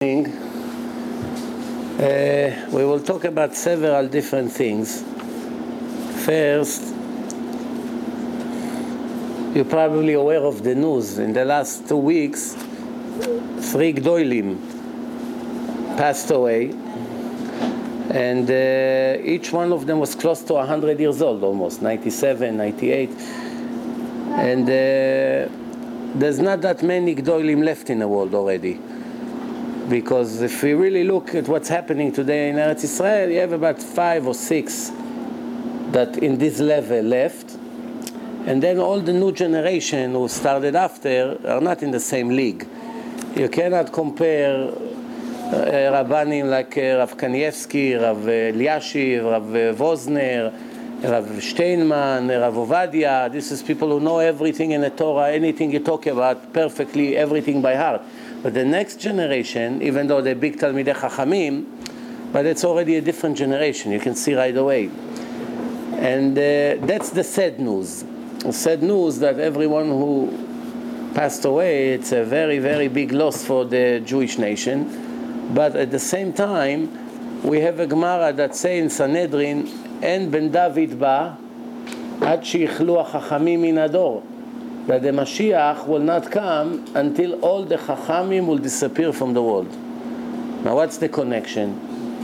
We will talk about several different things. First, you're probably aware of the news. In the last 2 weeks, 3 Gdolim passed away, and each one of them was close to 100 years old, almost 97, 98. And there's not that many Gdolim left in the world already. Because if we really look at what's happening today in Eretz Israel, you have about 5 or 6 that in this level left. And then all the new generation who started after are not in the same league. You cannot compare Rabbanim like Rav Kanievsky, Rav Eliashiv, Rav Vosner, Rav Steinman, Rav Ovadia. This is people who know everything in the Torah, anything you talk about perfectly, everything by heart. But the next generation, even though they're big Talmidei Chachamim, but it's already a different generation. You can see right away. And that's the sad news. Sad news that everyone who passed away, it's a very, very big loss for the Jewish nation. But at the same time, we have a Gemara that says in Sanhedrin, En ben David ba, ad shichlu hachachamim min ador. That the Mashiach will not come until all the Chachamim will disappear from the world. Now what's the connection?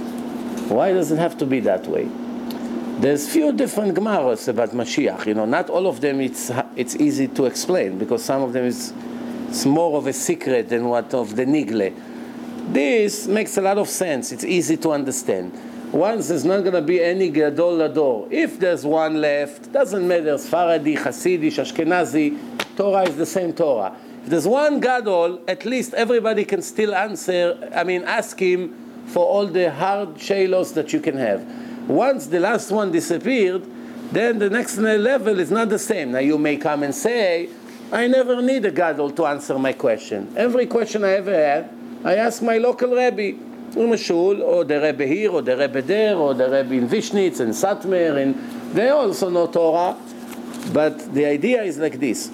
Why does it have to be that way? There's few different Gemaros about Mashiach. Not all of them it's easy to explain, because some of them it's more of a secret than what of the Nigle. This makes a lot of sense. It's easy to understand. Once there's not going to be any Gadol Lador. If there's one left, doesn't matter, Sfaradi, Hasidish, Ashkenazi, Torah is the same Torah. If there's one Gadol, at least everybody can still ask him for all the hard shaylos that you can have. Once the last one disappeared, then the next level is not the same. Now you may come and say, I never need a Gadol to answer my question. Every question I ever had, I ask my local Rebbe, Shul, or the Rebbe here, or the Rebbe there, or the Rebbe in Vishnitz and Satmer, and they also know Torah. But the idea is like this.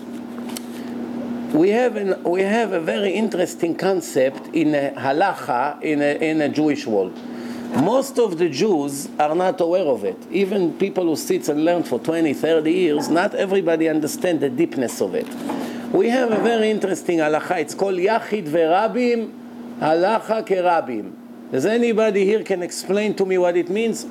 We have a very interesting concept in a halacha in a Jewish world. Most of the Jews are not aware of it. Even people who sit and learn for 20, 30 years, not everybody understands the deepness of it. We have a very interesting halacha. It's called Yachid Verabim, Halacha Kerabim. Does anybody here can explain to me what it means?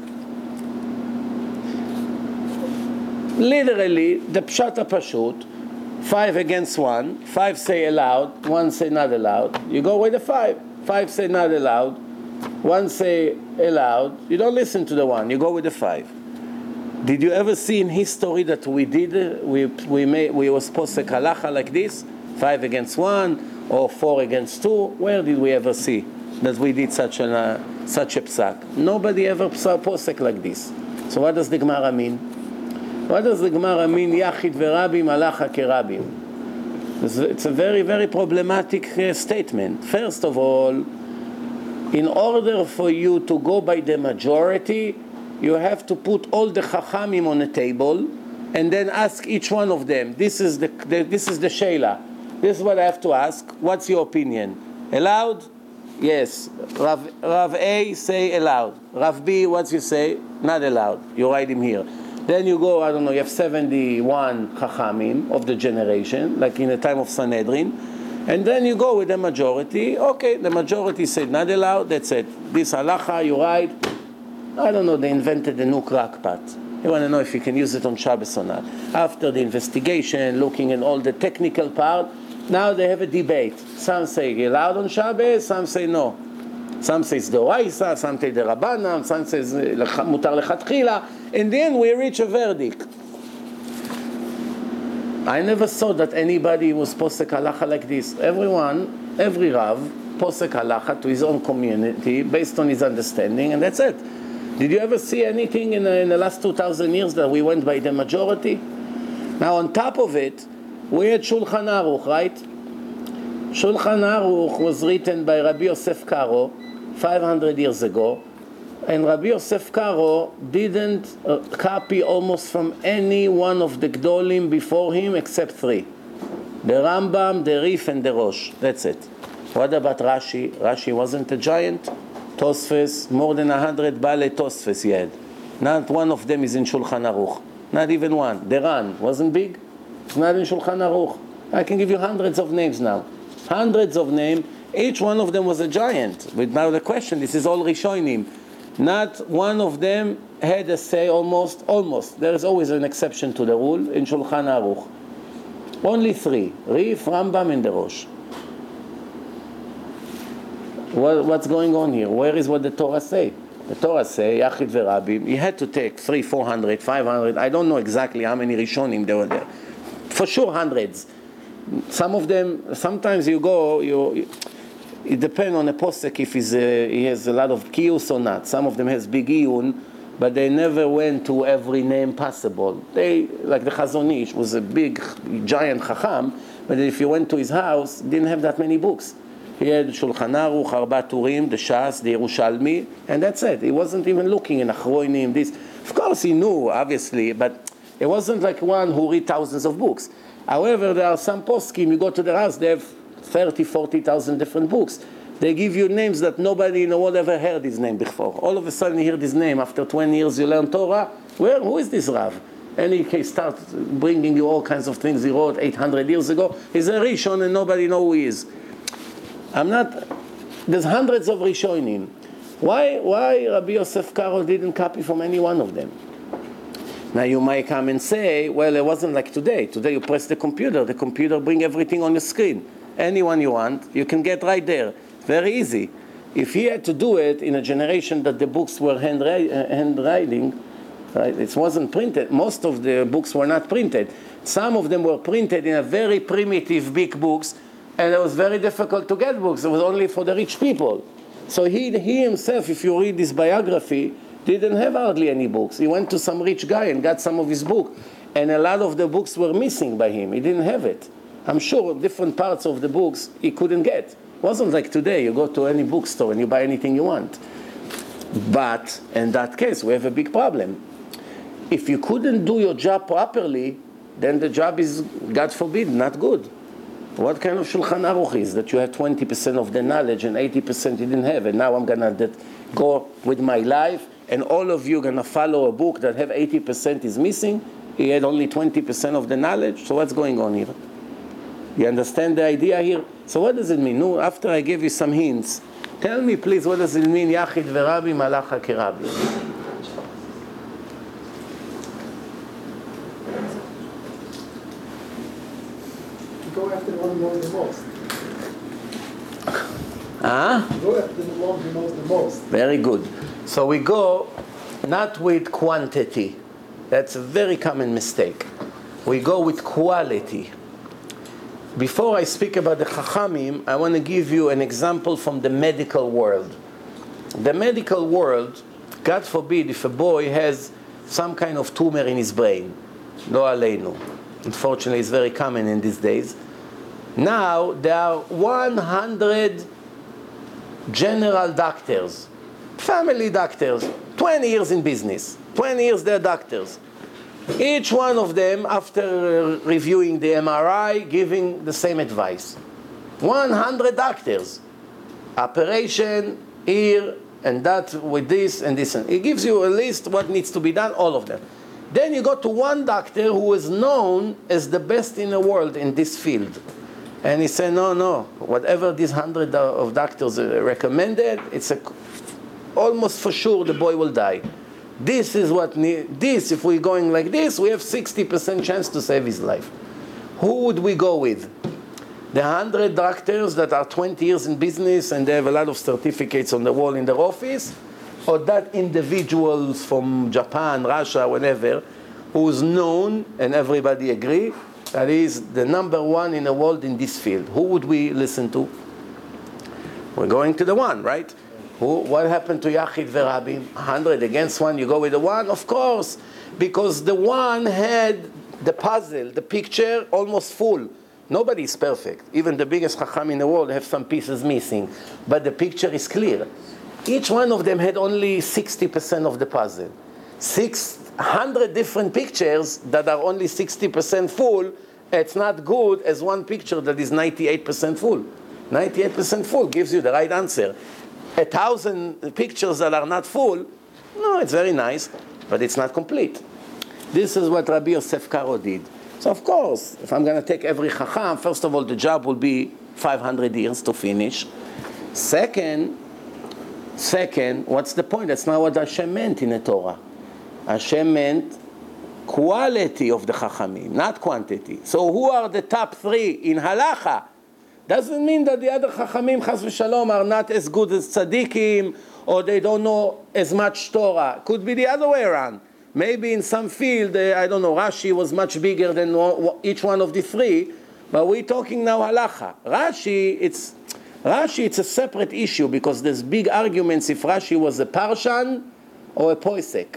Literally, the Pshat HaPashut, 5 against 1, 5 say allowed, 1 say not allowed. You go with the 5. 5 say not allowed, 1 say allowed. You don't listen to the 1, you go with the 5. Did you ever see in history that we was posek halacha like this? 5 against 1 or 4 against 2? Where did we ever see that we did such a psak? Nobody ever posek like this. So what does the Gemara mean? What does the Gemara mean? Yachid verabim halacha kerabim. It's a very, very problematic statement. First of all, in order for you to go by the majority, you have to put all the chachamim on a table and then ask each one of them. This is the sheila. This is what I have to ask. What's your opinion? Allowed? Yes. Rav A say allowed. Rav B, what you say? Not allowed. You write him here. Then you go, you have 71 chachamim of the generation, like in the time of Sanhedrin. And then you go with the majority. Okay, the majority said not allowed. That's it. This halacha, you write. I don't know, they invented a new crackpot. You want to know if you can use it on Shabbos or not. After the investigation, looking at all the technical part, now they have a debate. Some say allowed on Shabbos, some say no. Some say it's Doraisa, some say the Rabbanam, some say Mutar Lechatchila. In the end, we reach a verdict. I never saw that anybody was posek halacha like this. Every Rav, posek halacha to his own community based on his understanding, and that's it. Did you ever see anything in the last 2,000 years that we went by the majority? Now on top of it, we had Shulchan Aruch, right? Shulchan Aruch was written by Rabbi Yosef Karo 500 years ago, and Rabbi Yosef Karo didn't copy almost from any one of the Gdolim before him except 3. The Rambam, the Rif, and the Rosh. That's it. What about Rashi? Rashi wasn't a giant. Tosfos, more than 100 Baalei Tosfos he had. Not one of them is in Shulchan Aruch. Not even one. The Ran wasn't big. It's not in Shulchan Aruch. I can give you hundreds of names now. Hundreds of names. Each one of them was a giant. But now the question, this is all Rishonim. Not one of them had a say almost. There is always an exception to the rule in Shulchan Aruch. Only 3. Rif, Rambam, and the Rosh. What's going on here? Where is what the Torah say? The Torah say, Yachid veRabim, he had to take 300, 400, 500, I don't know exactly how many Rishonim there were there. For sure hundreds. Some of them, sometimes you go, it depends on a posek if he has a lot of kiyus or not. Some of them has big iyun, but they never went to every name possible. They, like the Chazon Ish, was a big, giant chacham, but if you went to his house, didn't have that many books. He had Shulchan Aruch, Arba Turim, the Shas, the Yerushalmi, and that's it. He wasn't even looking in Achronim, this. Of course he knew, obviously, but it wasn't like one who read thousands of books. However, there are some poskim, you go to their house, they have 30, 40,000 different books. They give you names that nobody in the world ever heard his name before. All of a sudden you hear this name. After 20 years you learn Torah. Who is this Rav? And he starts bringing you all kinds of things he wrote 800 years ago. He's a Rishon and nobody knows who he is. There's hundreds of Rishonim. Why Rabbi Yosef Karo didn't copy from any one of them? Now you might come and say, well, it wasn't like today. Today you press the computer bring everything on the screen. Anyone you want, you can get right there. Very easy. If he had to do it in a generation that the books were handwriting, right? It wasn't printed. Most of the books were not printed. Some of them were printed in a very primitive big books, and it was very difficult to get books. It was only for the rich people. So he himself, if you read his biography, didn't have hardly any books. He went to some rich guy and got some of his book, and a lot of the books were missing by him. He didn't have it. I'm sure different parts of the books he couldn't get. It wasn't like today, you go to any bookstore and you buy anything you want. But in that case, we have a big problem. If you couldn't do your job properly, then the job is, God forbid, not good. What kind of Shulchan Aruch is that you have 20% of the knowledge and 80% you didn't have, and now I'm going to go with my life, and all of you are going to follow a book that have 80% is missing? He had only 20% of the knowledge? So what's going on here? You understand the idea here? So what does it mean? No, after I gave you some hints, tell me please, what does it mean, Yachid veRabbi malacha keRabbi? Go after the one who knows the most. Go after the one who knows the most. Very good. So we go not with quantity. That's a very common mistake. We go with quality. Before I speak about the Chachamim, I want to give you an example from the medical world. The medical world, God forbid, if a boy has some kind of tumor in his brain, lo aleinu. Unfortunately, it's very common in these days. Now, there are 100 general doctors, family doctors, 20 years in business, 20 years they're doctors. Each one of them, after reviewing the MRI, giving the same advice. 100 doctors. Operation, here, and that, with this, and this. And it gives you a list what needs to be done, all of them. Then you go to one doctor who is known as the best in the world in this field. And he said, no, whatever these 100 of doctors recommended, it's almost for sure the boy will die. This is what if we're going like this, we have 60% chance to save his life. Who would we go with? The 100 doctors that are 20 years in business and they have a lot of certificates on the wall in their office, or that individuals from Japan, Russia, whatever, who's known and everybody agree that is the number one in the world in this field? Who would we listen to? We're going to the one, right? What happened to Yachid veRabbi? 100 against one, you go with the one? Of course, because the one had the puzzle, the picture almost full. Nobody is perfect. Even the biggest Chacham in the world have some pieces missing, but the picture is clear. Each one of them had only 60% of the puzzle. 600 different pictures that are only 60% full, it's not good as one picture that is 98% full. 98% full gives you the right answer. 1,000 pictures that are not full, no, it's very nice, but it's not complete. This is what Rabbi Yosef Karo did. So of course, if I'm going to take every Chacham, first of all, the job will be 500 years to finish. Second, what's the point? That's not what Hashem meant in the Torah. Hashem meant quality of the Chachamim, not quantity. So who are the top three in Halacha? Doesn't mean that the other Chachamim, Chas v'Shalom, are not as good as Tzaddikim, or they don't know as much Torah. Could be the other way around. Maybe in some field, I don't know, Rashi was much bigger than each one of the three, but we're talking now Halacha. Rashi, it's a separate issue, because there's big arguments if Rashi was a Parshan or a Poisek.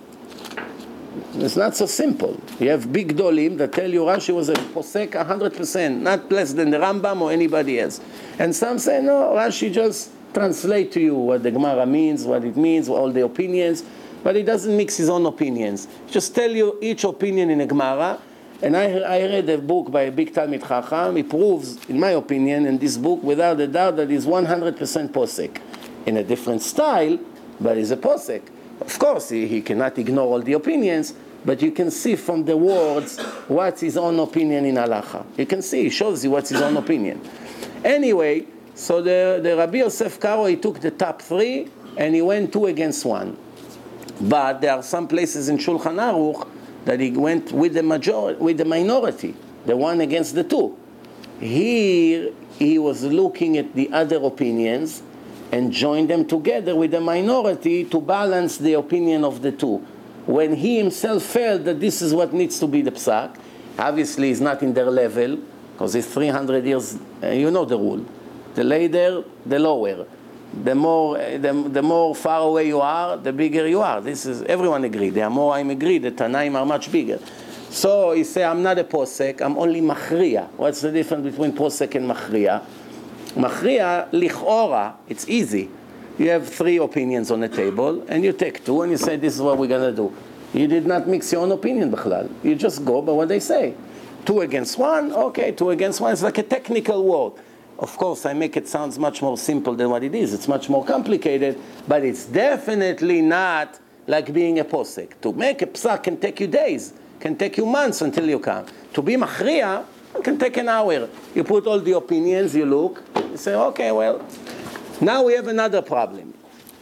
It's not so simple. You have big Dolim that tell you Rashi was a Posek 100%, not less than the Rambam or anybody else. And some say, no, Rashi just translate to you what the Gemara means, what it means, all the opinions, but he doesn't mix his own opinions. Just tell you each opinion in a Gemara. And I read a book by a big Talmid Chacham. He proves, in my opinion, in this book, without a doubt, that he's 100% Posek. In a different style, but he's a Posek. Of course, he cannot ignore all the opinions, but you can see from the words what's his own opinion in halacha. You can see, he shows you what's his own opinion. Anyway, so the Rabbi Yosef Karo, he took the top three, and he went 2 against 1. But there are some places in Shulchan Aruch that he went with the minority, the 1 against the 2. Here, he was looking at the other opinions, and join them together with the minority to balance the opinion of the 2. When he himself felt that this is what needs to be the psak, obviously he's not in their level, because it's 300 years, you know the rule. The later, the lower. The more far away you are, the bigger you are. This is, everyone agreed. The more I'm agreed, the Tanaim are much bigger. So he said, I'm not a posek, I'm only machriya. What's the difference between posek and machriya? Machriya, lichora, it's easy. You have 3 opinions on the table, and you take 2, and you say, this is what we're going to do. You did not mix your own opinion, b'chlal. You just go by what they say. 2 against 1, okay, 2 against 1. It's like a technical word. Of course, I make it sound much more simple than what it is. It's much more complicated, but it's definitely not like being a posek. To make a psak can take you days, can take you months until you come. To be machriya, it can take an hour. You put all the opinions, you look, you say, okay, well, now we have another problem.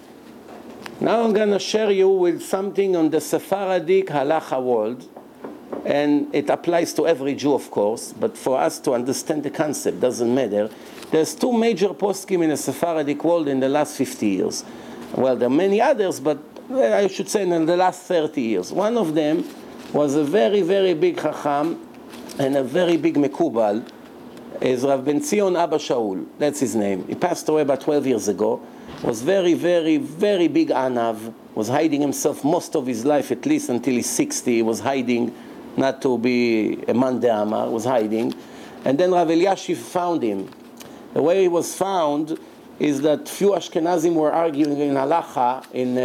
Now I'm going to share you with something on the Sephardic halacha world, and it applies to every Jew, of course, but for us to understand the concept, doesn't matter. There's 2 major poskim in the Sephardic world in the last 50 years. Well, there are many others, but I should say in the last 30 years. One of them was a very, very big chacham and a very big mekubal, is Rav Ben Zion Abba Shaul. That's his name. He passed away about 12 years ago. Was very, very, very big anav. Was hiding himself most of his life, at least until he's 60. He was hiding, not to be a man de'amar, was hiding. And then Rav Eliashiv found him. The way he was found is that few Ashkenazim were arguing in halacha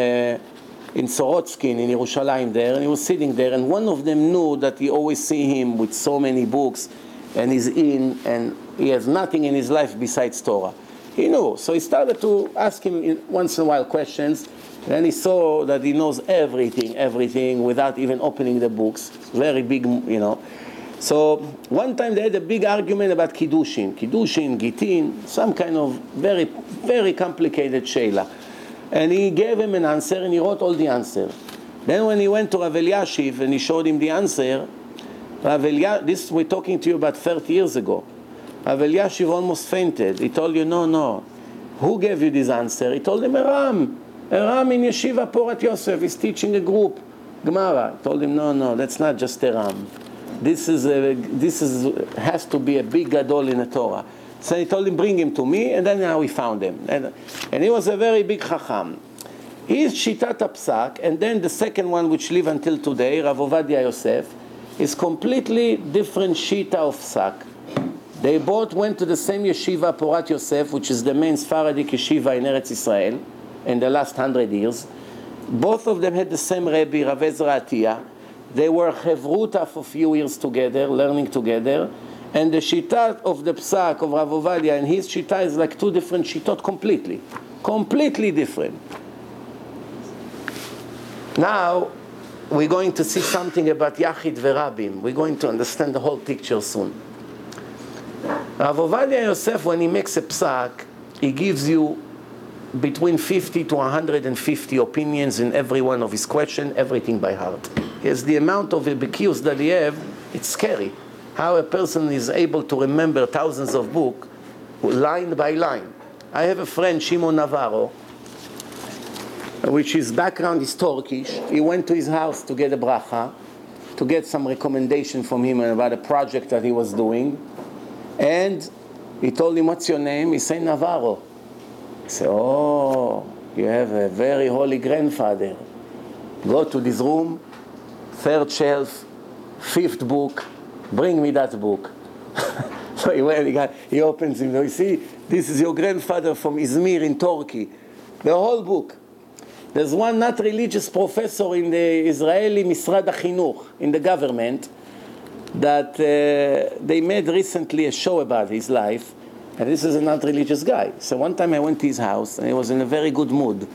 in Sorotskin, in Yerushalayim there, and he was sitting there, and one of them knew that he always see him with so many books, and he's in, and he has nothing in his life besides Torah. He knew, so he started to ask him once in a while questions, then he saw that he knows everything, without even opening the books. Very big, you know. So one time they had a big argument about Kiddushin, Gitin, some kind of very, very complicated sheila. And he gave him an answer, and he wrote all the answer. Then when he went to Rav Eliashiv and he showed him the answer, this we're talking to you about 30 years ago. Rav Eliashiv almost fainted. He told you, no. Who gave you this answer? He told him, a Ram in Yeshiva Porat Yosef. He's teaching a group, Gemara. He told him, no, that's not just a Ram. This has to be a big gadol in the Torah. So he told him, bring him to me, and then now we found him. And he was a very big chacham. He's Shitat HaPsak, and then the second one, which live until today, Rav Ovadia Yosef, is completely different Shita of Psak. They both went to the same yeshiva, Porat Yosef, which is the main Sephardic yeshiva in Eretz Israel in the last 100 years. Both of them had the same Rebbe, Rav Ezra Atiyah. They were Chevruta for a few years together, learning together. And the shita of the psak of Rav Ovadia and his shita is like two different shitot completely different. Now, we're going to see something about Yachid Verabim. We're going to understand the whole picture soon. Rav Ovadia Yosef, when he makes a psak, he gives you between 50 to 150 opinions in every one of his questions, everything by heart. Yes, the amount of bekius that he have, it's scary. How a person is able to remember thousands of books, line by line. I have a friend, Shimon Navarro, which his background is Turkish. He went to his house to get a bracha, to get some recommendation from him about a project that he was doing. And he told him, what's your name? He said, Navarro. He said, oh, you have a very holy grandfather. Go to this room, third shelf, fifth book, bring me that book. So he went, he opens him, you see, this is your grandfather from Izmir in Turkey. The whole book. There's one not religious professor in the Israeli Misrad HaChinuch, in the government, that they made recently a show about his life, and this is a not religious guy. So one time I went to his house, and he was in a very good mood.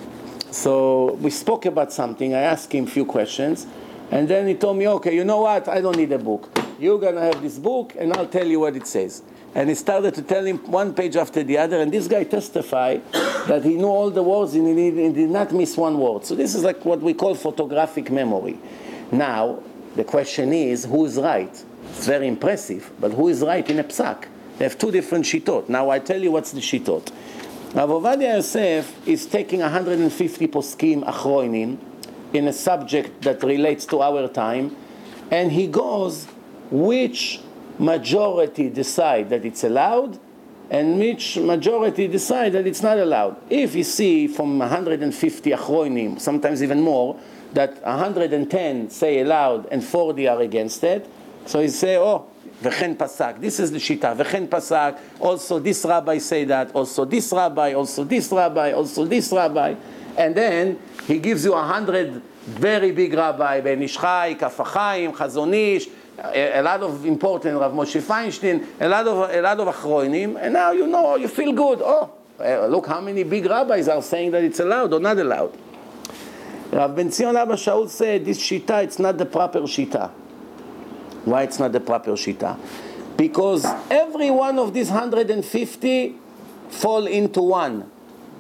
So we spoke about something, I asked him a few questions, and then he told me, okay, you know what, I don't need a book. You're going to have this book, and I'll tell you what it says. And he started to tell him one page after the other, and this guy testified that he knew all the words and he did not miss one word. So this is like what we call photographic memory. Now, the question is, who is right? It's very impressive, but who is right in a psak? They have two different shitot. Now I tell you what's the shitot. Rav Ovadia Yosef is taking 150 poskim achroinim in a subject that relates to our time, and he goes which majority decide that it's allowed and which majority decide that it's not allowed. If you see from 150 achroinim, sometimes even more, that 110 say allowed and 40 are against it, so he say, oh, v'chen pasak, this is the shita, v'chen pasak, also this rabbi say that, also this rabbi, also this rabbi, also this rabbi, and then he gives you 100 very big rabbi, Ben Ish Chai, Kaf HaChaim, Chazon Ish, a lot of important Rav Moshe Feinstein, a lot of achroinim, and now you know, you feel good. Oh, look how many big rabbis are saying that it's allowed or not allowed. Rav Ben Zion Abba Shaul said, this shita, it's not the proper shita. Why it's not the proper shita? Because every one of these 150 fall into one.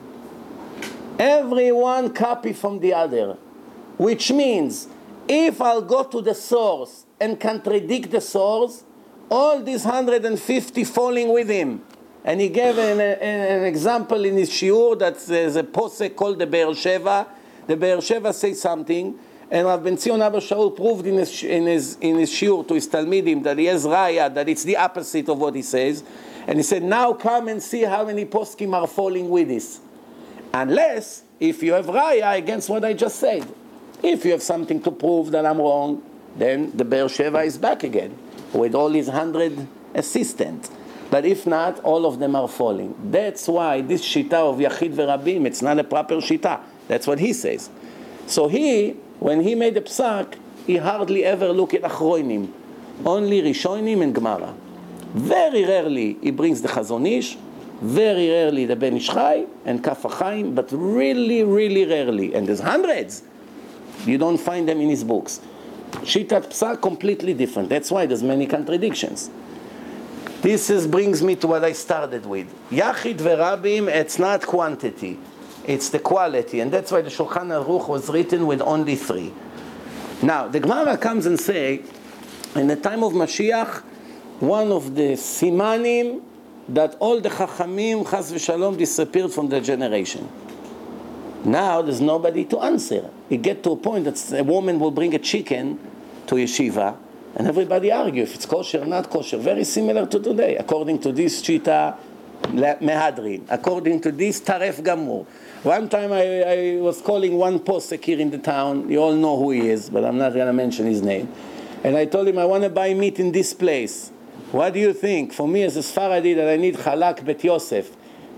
Every one copy from the other. Which means, if I'll go to the source and contradict the source, all these 150 falling with him. And he gave an example in his shiur that there's a posek called the Be'er Sheva. The Be'er Sheva says something, and Rav Ben Zion Abba Shaul proved in his shiur to his Talmidim that he has raya, that it's the opposite of what he says. And he said, now come and see how many poskim are falling with this. Unless, if you have raya against what I just said. If you have something to prove that I'm wrong, then the Be'er Sheva is back again with all his 100 assistants. But if not, all of them are falling. That's why this shita of Yachid Verabim, it's not a proper shita. That's what he says. So when he made a psak, he hardly ever looked at achroinim. Only rishonim and gemara. Very rarely he brings the Chazon Ish, very rarely the Ben Ish Chai and Kaf HaChaim, but really, really rarely. And there's hundreds. You don't find them in his books. Shitat Psak, completely different. That's why there's many contradictions. This brings me to what I started with. Yachid Verabim, it's not quantity. It's the quality. And that's why the Shulchan Aruch was written with only 3. Now, the Gemara comes and say, in the time of Mashiach, one of the simanim that all the Chachamim, Chas v'Shalom, disappeared from the generation. Now there's nobody to answer. You get to a point that a woman will bring a chicken to yeshiva, and everybody argue if it's kosher or not kosher. Very similar to today. According to this shita, mehadrin. According to this, taref gamur. One time I was calling one posek here in the town. You all know who he is, but I'm not going to mention his name. And I told him, I want to buy meat in this place. What do you think? For me as a Sfaradi that I need halak bet Yosef.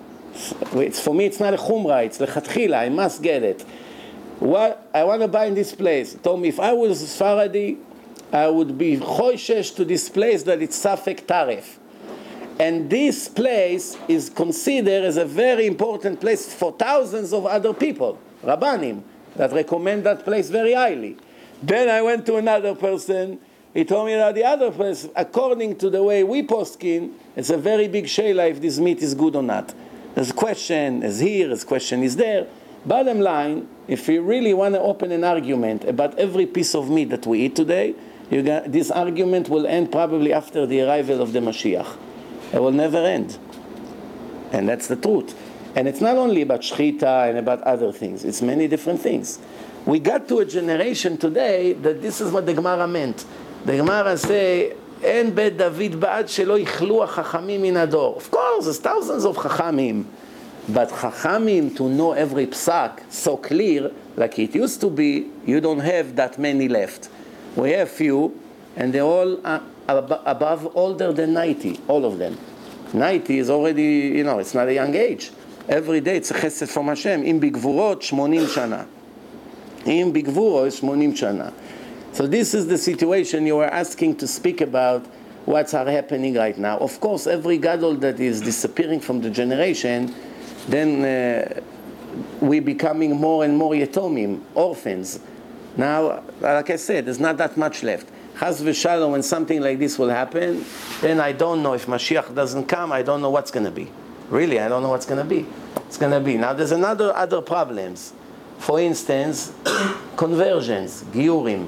For me, it's not a chumrah, it's lechatchila, I must get it. What I want to buy in this place. He told me, if I was a Sfaradi, I would be choishesh to this place that it's Safek Taref. And this place is considered as a very important place for thousands of other people, Rabbanim, that recommend that place very highly. Then I went to another person. He told me that the other place, according to the way we poskin, it's a very big shayla if this meat is good or not. There's a question is here, there's a question is there. Bottom line, if you really want to open an argument about every piece of meat that we eat today, this argument will end probably after the arrival of the Mashiach. It will never end. And that's the truth. And it's not only about shchita and about other things. It's many different things. We got to a generation today that this is what the Gemara meant. The Gemara say, "En bet David ba'ad shelo yichlu hachachamim min ador." Of course, there's thousands of chachamim. But chachamim, to know every psak so clear, like it used to be, you don't have that many left. We have few, and they're all above older than 90, all of them. 90 is already, it's not a young age. Every day it's a chesed from Hashem. Im bigvurot 80 shana. Im bigvurot 80 shana. So this is the situation you were asking to speak about, what's happening right now. Of course, every gadol that is disappearing from the generation, then we're becoming more and more yetomim, orphans. Now, like I said, there's not that much left. Chas v'shalom, when something like this will happen, then I don't know if Mashiach doesn't come, I don't know what's going to be. Really, I don't know what's going to be. It's going to be. Now, there's other problems. For instance, conversions, giurim.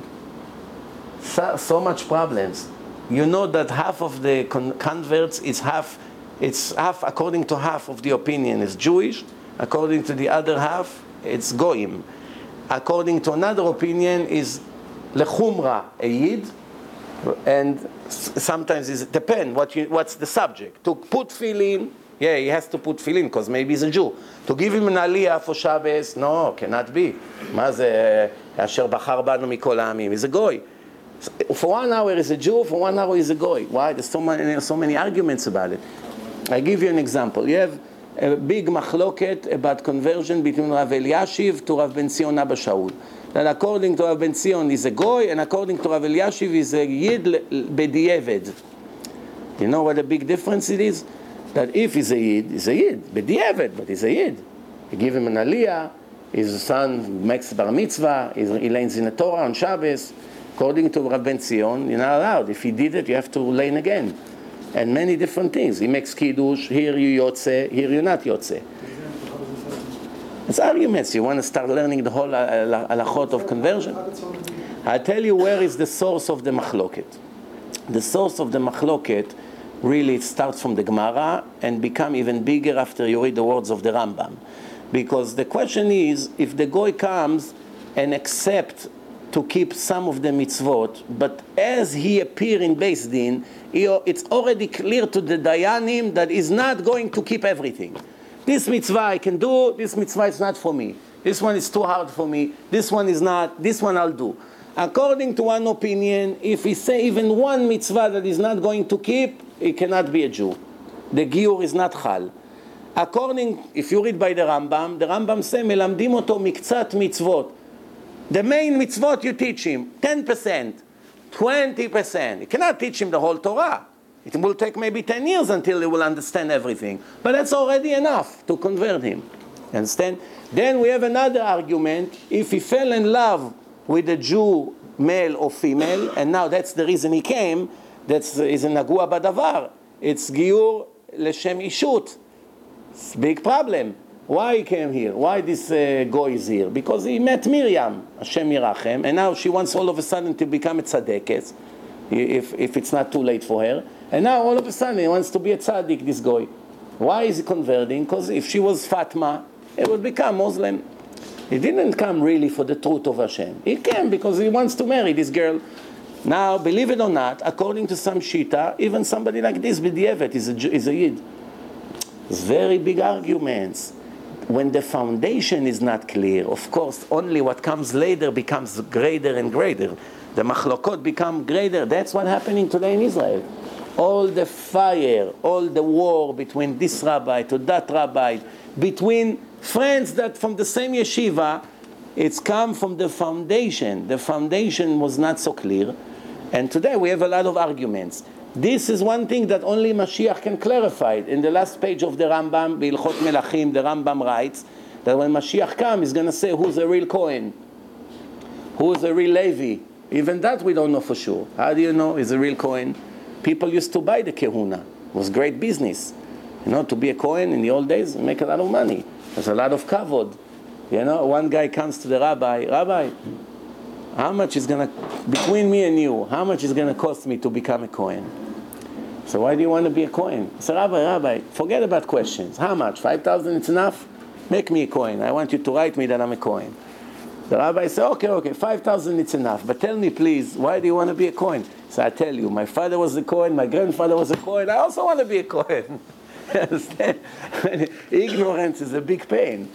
So much problems. You know that half of the converts is half, according to half of the opinion is Jewish, according to the other half, it's goyim. According to another opinion is lechumra, a yid, and sometimes it depends what's the subject. To put tefillin, yeah, he has to put tefillin because maybe he's a Jew. To give him an aliyah for Shabbos, no, cannot be. מה זה אשר בחר בנו מכל העמים? He's a goy. For 1 hour he's a Jew, for 1 hour he's a goy. Why? There's so many arguments about it. I give you an example. You have a big machloket about conversion between Rav Eliashiv to Rav Ben Zion Abba Shaul. That according to Rav Ben Zion is a goy, and according to Rav Eliashiv is a yid b'di'eved. You know what the big difference it is? That if he's a yid b'di'eved, but he's a yid. You give him an aliyah, his son makes bar mitzvah, he learns in the Torah on Shabbos. According to Rav Ben Zion, you're not allowed. If he did it, you have to learn again. And many different things. He makes kiddush, here you yotze, here you're not yotze. It's arguments. You want to start learning the whole halachot of conversion? I'll tell you where is the source of the machloket. The source of the machloket really starts from the Gemara and become even bigger after you read the words of the Rambam. Because the question is, if the goy comes and accept to keep some of the mitzvot, but as he appear in Beis Din, it's already clear to the Dayanim that he's not going to keep everything. This mitzvah I can do, this mitzvah is not for me. This one is too hard for me, this one is not, this one I'll do. According to one opinion, if he say even one mitzvah that he's not going to keep, he cannot be a Jew. The giur is not chal. If you read by the Rambam say, melamdim oto miktzat mitzvot. The main mitzvot you teach him, 10%, 20%. You cannot teach him the whole Torah. It will take maybe 10 years until he will understand everything. But that's already enough to convert him. Understand? Then we have another argument. If he fell in love with a Jew, male or female, and now that's the reason he came, that's is a nagua badavar. It's giur leshem ishut. It's a big problem. Why he came here? Why this goy is here? Because he met Miriam, Hashem Yirachem, and now she wants all of a sudden to become a tzaddiket, if it's not too late for her. And now all of a sudden he wants to be a tzaddik, this goy. Why is he converting? Because if she was Fatma, he would become Muslim. He didn't come really for the truth of Hashem. He came because he wants to marry this girl. Now, believe it or not, according to some Shita, even somebody like this, B'di'evet, is a Yid. It's very big arguments. When the foundation is not clear, of course, only what comes later becomes greater and greater. The machlokot become greater. That's what's happening today in Israel. All the fire, all the war between this rabbi to that rabbi, between friends that from the same yeshiva, it's come from the foundation. The foundation was not so clear. And today we have a lot of arguments. This is one thing that only Mashiach can clarify. In the last page of the Rambam, B'Ilchot Melachim, the Rambam writes that when Mashiach comes, he's going to say who's a real Kohen, who's a real Levi. Even that we don't know for sure. How do you know he's a real Kohen? People used to buy the Kehuna. It was great business. You know, to be a Kohen in the old days, you make a lot of money. There's a lot of kavod. You know, one guy comes to the rabbi, Rabbi, how much is going to, between me and you, how much is going to cost me to become a Kohen? So why do you want to be a Kohen? I said, Rabbi, forget about questions. How much? 5,000 it's enough? Make me a Kohen. I want you to write me that I'm a Kohen. The rabbi said, okay, 5,000 it's enough. But tell me please, why do you want to be a Kohen? So I tell you, my father was a Kohen, my grandfather was a Kohen, I also want to be a Kohen. Understand? Ignorance is a big pain.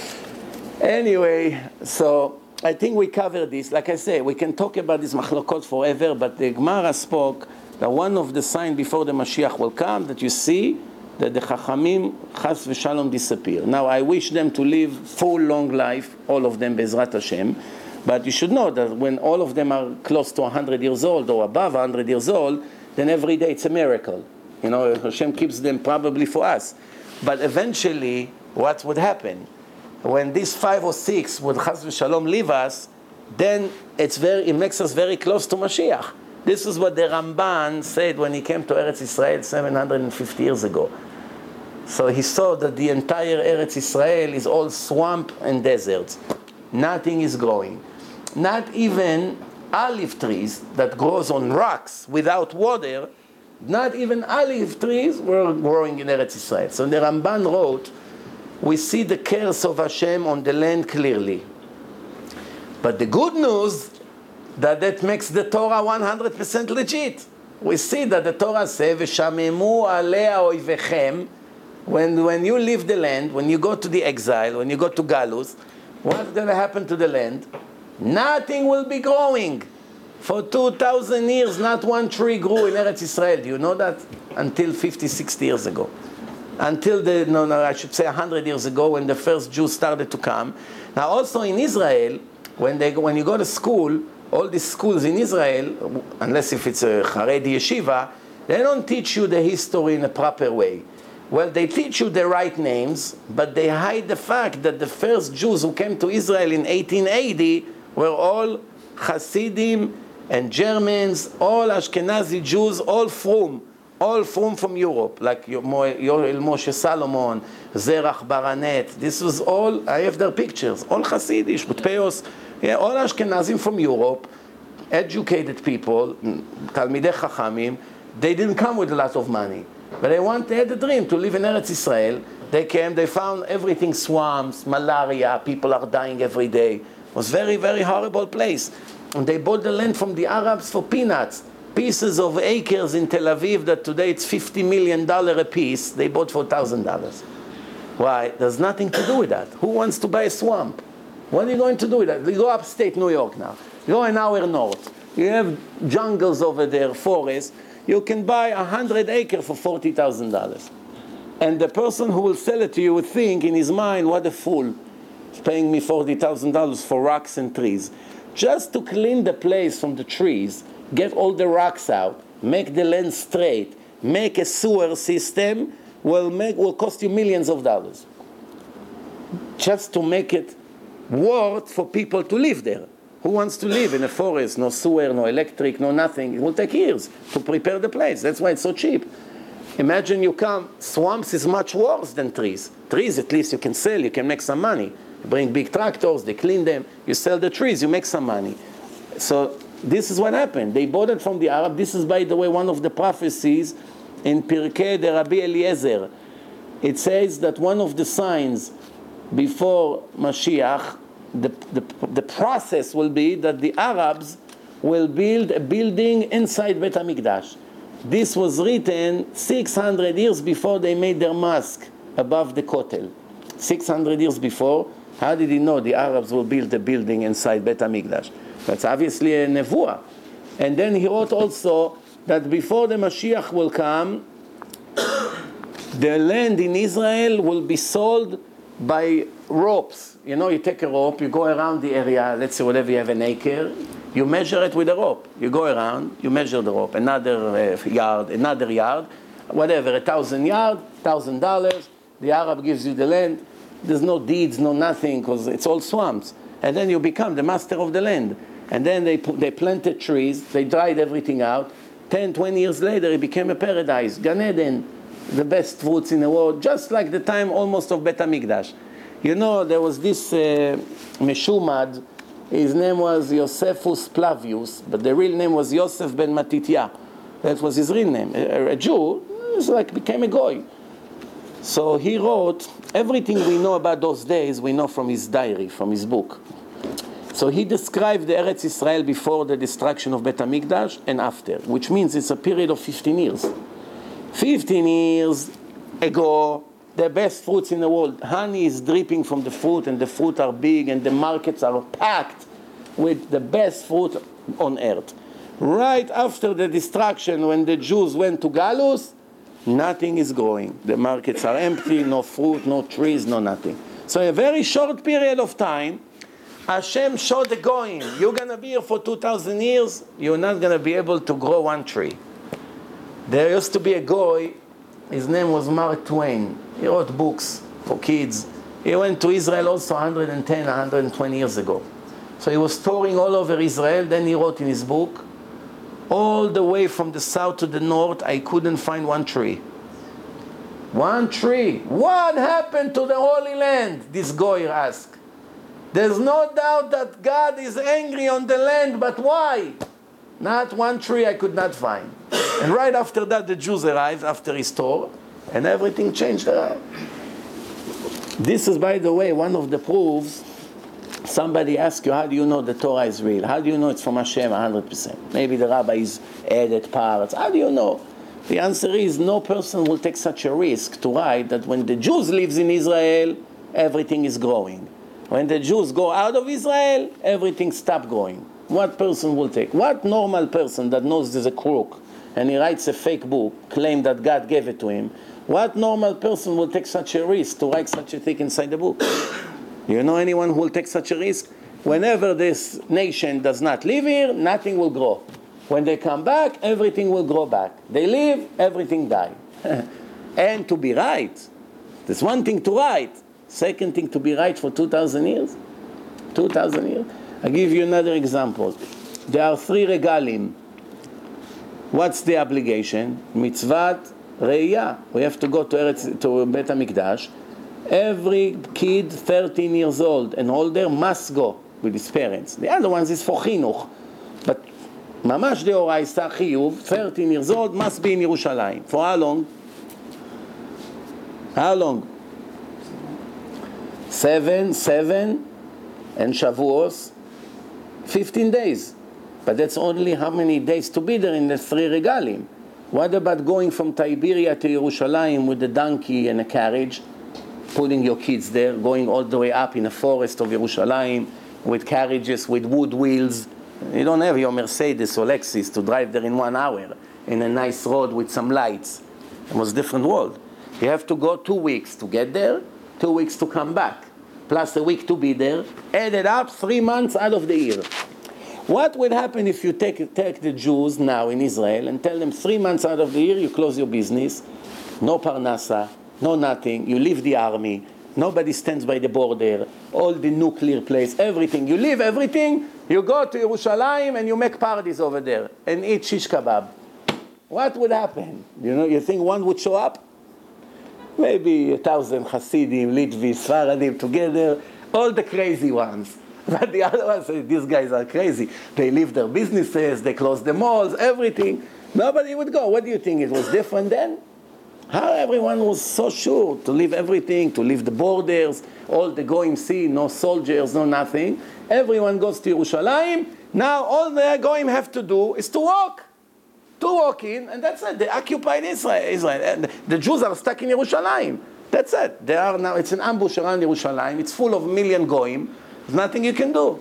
Anyway, so I think we covered this. Like I say, we can talk about this machlokot forever, but the Gemara spoke that one of the signs before the Mashiach will come, that you see that the Chachamim, Chas v'Shalom, disappear. Now, I wish them to live full, long life, all of them, Bezrat Hashem, but you should know that when all of them are close to 100 years old or above 100 years old, then every day it's a miracle. You know, Hashem keeps them probably for us. But eventually, what would happen? When these 5 or 6 would Chas v'Shalom leave us, then it makes us very close to Mashiach. This is what the Ramban said when he came to Eretz Israel 750 years ago. So he saw that the entire Eretz Israel is all swamp and deserts. Nothing is growing. Not even olive trees that grows on rocks without water, not even olive trees were growing in Eretz Israel. So the Ramban wrote, we see the curse of Hashem on the land clearly. But the good news, that makes the Torah 100% legit. We see that the Torah says, "V'shamemu alea oivechem." When you leave the land, when you go to the exile, when you go to Galus, what's going to happen to the land? Nothing will be growing. For 2,000 years, not one tree grew in Eretz Israel. Do you know that? Until 50, 60 years ago. Until I should say 100 years ago, when the first Jews started to come. Now, also in Israel, when you go to school, all these schools in Israel, unless if it's a Haredi yeshiva, they don't teach you the history in a proper way. Well, they teach you the right names, but they hide the fact that the first Jews who came to Israel in 1880 were all Hasidim and Germans, all Ashkenazi Jews, all from Europe, like Yoel Moshe Salomon, Zerach Baranet. This was all, I have their pictures, all Hasidish, Butpeos, yeah, all Ashkenazim from Europe, educated people, Talmidei Chachamim. They didn't come with a lot of money, but they had a dream to live in Eretz Israel. They came, they found everything swamps, malaria, people are dying every day. It was very, very horrible place. And they bought the land from the Arabs for peanuts. Pieces of acres in Tel Aviv that today it's $50 million a piece, they bought for $1,000. Why? There's nothing to do with that. Who wants to buy a swamp? What are you going to do with that? You go upstate New York now. You go an hour north. You have jungles over there, forests. You can buy 100 acres for $40,000. And the person who will sell it to you would think in his mind, what a fool. He's paying me $40,000 for rocks and trees. Just to clean the place from the trees, get all the rocks out, make the land straight, make a sewer system, will cost you millions of dollars. Just to make it worth for people to live there. Who wants to live in a forest? No sewer, no electric, no nothing. It will take years to prepare the place. That's why it's so cheap. Imagine you come, swamps is much worse than trees. Trees, at least you can sell, you can make some money. You bring big tractors, they clean them, you sell the trees, you make some money. So this is what happened. They bought it from the Arab. This is, by the way, one of the prophecies in Pirkei de Rabbi Eliezer. It says that one of the signs before Mashiach, the process will be that the Arabs will build a building inside Bet HaMikdash. This was written 600 years before they made their mosque above the Kotel. 600 years before. How did he know the Arabs will build a building inside Bet HaMikdash? That's obviously a nevuah. And then he wrote also that before the Mashiach will come, the land in Israel will be sold by ropes. You know, you take a rope, you go around the area, let's say whatever you have an acre, You measure it with a rope. You go around, you measure the rope, another yard, whatever, 1,000 yards, $1,000. The Arab gives you the land. There's no deeds, no nothing, because it's all swamps. And then you become the master of the land. And then they planted trees, they dried everything out. 10, 20 years later, it became a paradise. Gan Eden, the best fruits in the world, just like the time almost of Bet HaMikdash. You know, there was this Meshumad, his name was Josephus Flavius, but the real name was Yosef ben Matitya. That was his real name. A Jew, became a goy. So he wrote, everything we know about those days, we know from his diary, from his book. So he described the Eretz Israel before the destruction of Bet HaMikdash and after, which means it's a period of 15 years. 15 years ago, the best fruits in the world. Honey is dripping from the fruit, and the fruit are big, and the markets are packed with the best fruit on earth. Right after the destruction, when the Jews went to Galus, nothing is growing. The markets are empty, no fruit, no trees, no nothing. So a very short period of time, Hashem showed the Goyim, you're going to be here for 2,000 years, you're not going to be able to grow one tree. There used to be a Goy, his name was Mark Twain. He wrote books for kids. He went to Israel also 110, 120 years ago. So he was touring all over Israel. Then he wrote in his book, all the way from the south to the north, I couldn't find one tree. One tree. What happened to the Holy Land? This Goy asked. There's no doubt that God is angry on the land, but why? Not one tree I could not find. And right after that, the Jews arrived after his tour, and everything changed around. This is, by the way, one of the proofs. Somebody asks you, how do you know the Torah is real? How do you know it's from Hashem 100%? Maybe the rabbis added parts. How do you know? The answer is, no person will take such a risk to write that when the Jews lives in Israel, everything is growing. When the Jews go out of Israel, everything stops growing. What person will take? What normal person that knows there's a crook and he writes a fake book, claim that God gave it to him, what normal person will take such a risk to write such a thing inside the book? You know anyone who will take such a risk? Whenever this nation does not live here, nothing will grow. When they come back, everything will grow back. They leave, everything dies. And to be right, there's one thing to write. Second thing, to be right for 2,000 years. 2,000 years. I'll give you another example. There are 3 regalim. What's the obligation? Mitzvat Re'iyah. We have to go to Bet HaMikdash. Every kid 13 years old and older must go with his parents. The other ones is for chinuch. But mamash deoraisa chiyuv, 13 years old, must be in Yerushalayim. For how long? How long? 7, and Shavuos, 15 days. But that's only how many days to be there in the 3 regalim. What about going from Tiberia to Yerushalayim with a donkey and a carriage, putting your kids there, going all the way up in the forest of Yerushalayim with carriages, with wood wheels? You don't have your Mercedes or Lexus to drive there in 1 hour in a nice road with some lights. It was a different world. You have to go 2 weeks to get there, 2 weeks to come back, plus a week to be there, added up 3 months out of the year. What would happen if you take the Jews now in Israel and tell them 3 months out of the year you close your business, no parnasa, no nothing, you leave the army, nobody stands by the border, all the nuclear place, everything, you leave everything, you go to Yerushalayim and you make parties over there and eat shish kebab. What would happen? You think one would show up? Maybe 1,000 Hasidim, Litvis, Faradim together, all the crazy ones. But the other ones say, these guys are crazy. They leave their businesses, they close the malls, everything. Nobody would go. What do you think? It was different then? How everyone was so sure to leave everything, to leave the borders, all the Goyim see, no soldiers, no nothing. Everyone goes to Yerushalayim. Now all the Goyim have to do is to walk. To walk in, and that's it. They occupied Israel. And the Jews are stuck in Yerushalayim. That's it. They are now, it's an ambush around Yerushalayim. It's full of million Goyim. There's nothing you can do.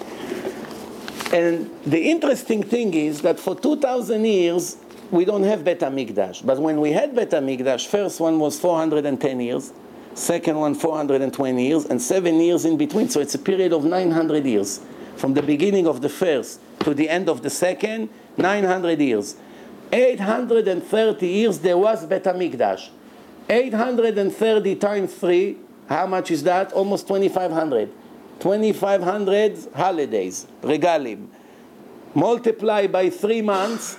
And the interesting thing is that for 2,000 years, we don't have Bet HaMikdash. But when we had Bet HaMikdash, first one was 410 years, second one 420 years, and 7 years in between. So it's a period of 900 years. From the beginning of the first to the end of the second, 900 years. 830 years there was Bet HaMikdash. 830 times 3, how much is that? Almost 2,500. 2,500 holidays, regalim. Multiply by 3 months,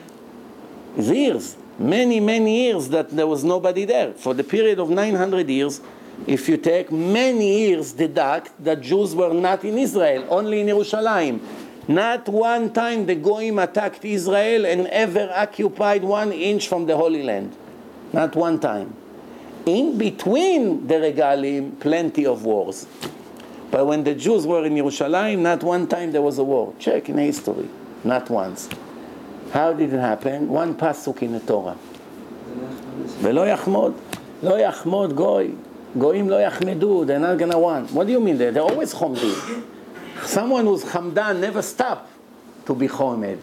years. Many, many years that there was nobody there. For the period of 900 years, if you take many years deduct that Jews were not in Israel, only in Yerushalayim. Not one time the Goyim attacked Israel and ever occupied 1 inch from the Holy Land. Not one time. In between the regalim, plenty of wars. But when the Jews were in Yerushalayim, not one time there was a war. Check in history. Not once. How did it happen? One pasuk in the Torah. V'lo yachmod. Lo yachmod goy. Goyim lo yachmedu. They're not going to want. What do you mean? They're always chomdim. Someone who's chamdan never stop to be chomed.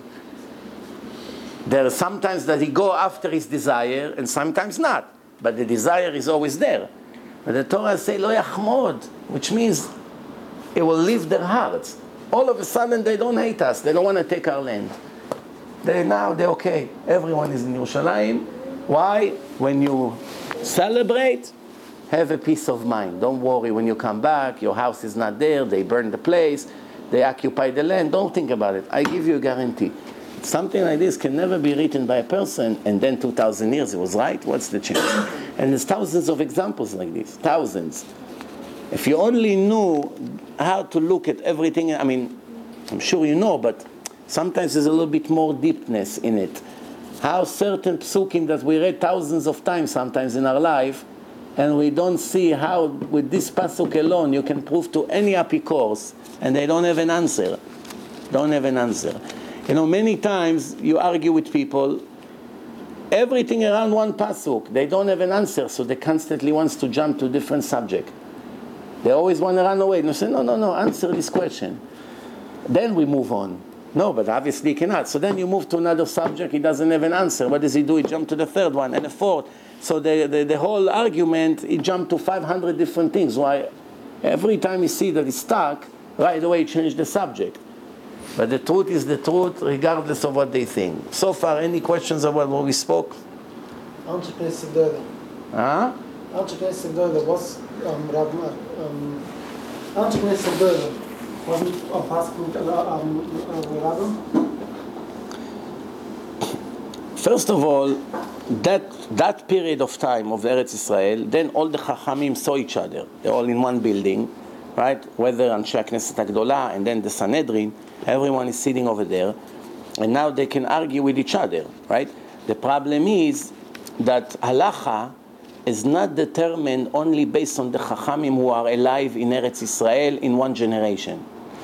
There are sometimes that he go after his desire and sometimes not. But the desire is always there. But the Torah say lo yachmod, which means it will leave their hearts. All of a sudden they don't hate us. They don't want to take our land. They're okay. Everyone is in Yerushalayim. Why? When you celebrate, have a peace of mind. Don't worry when you come back. Your house is not there. They burn the place. They occupy the land. Don't think about it. I give you a guarantee. Something like this can never be written by a person and then 2,000 years it was right. What's the chance? And there's thousands of examples like this. Thousands. If you only knew how to look at everything, I mean, I'm sure you know, but sometimes there's a little bit more deepness in it. How certain psukim that we read thousands of times sometimes in our life, and we don't see how with this pasuk alone you can prove to any apikors, and they don't have an answer. Don't have an answer. You know, many times you argue with people, everything around one pasuk, they don't have an answer, so they constantly wants to jump to a different subject. They always want to run away. And you say, no, answer this question. Then we move on. No, but obviously he cannot. So then you move to another subject, he doesn't have an answer. What does he do? He jumps to the third one and the fourth. So the whole argument, he jumped to 500 different things. Why? Every time you see that he's stuck, right away he changed the subject. But the truth is the truth, regardless of what they think. So far, any questions about what we spoke? Huh? First of all, that period of time of Eretz Israel, then all the Chachamim saw each other. They're all in one building, right? Whether Anshe HaKnesset HaGdolah and then the Sanhedrin, everyone is sitting over there, and now they can argue with each other, right? The problem is that halacha is not determined only based on the Chachamim who are alive in Eretz Israel in one generation.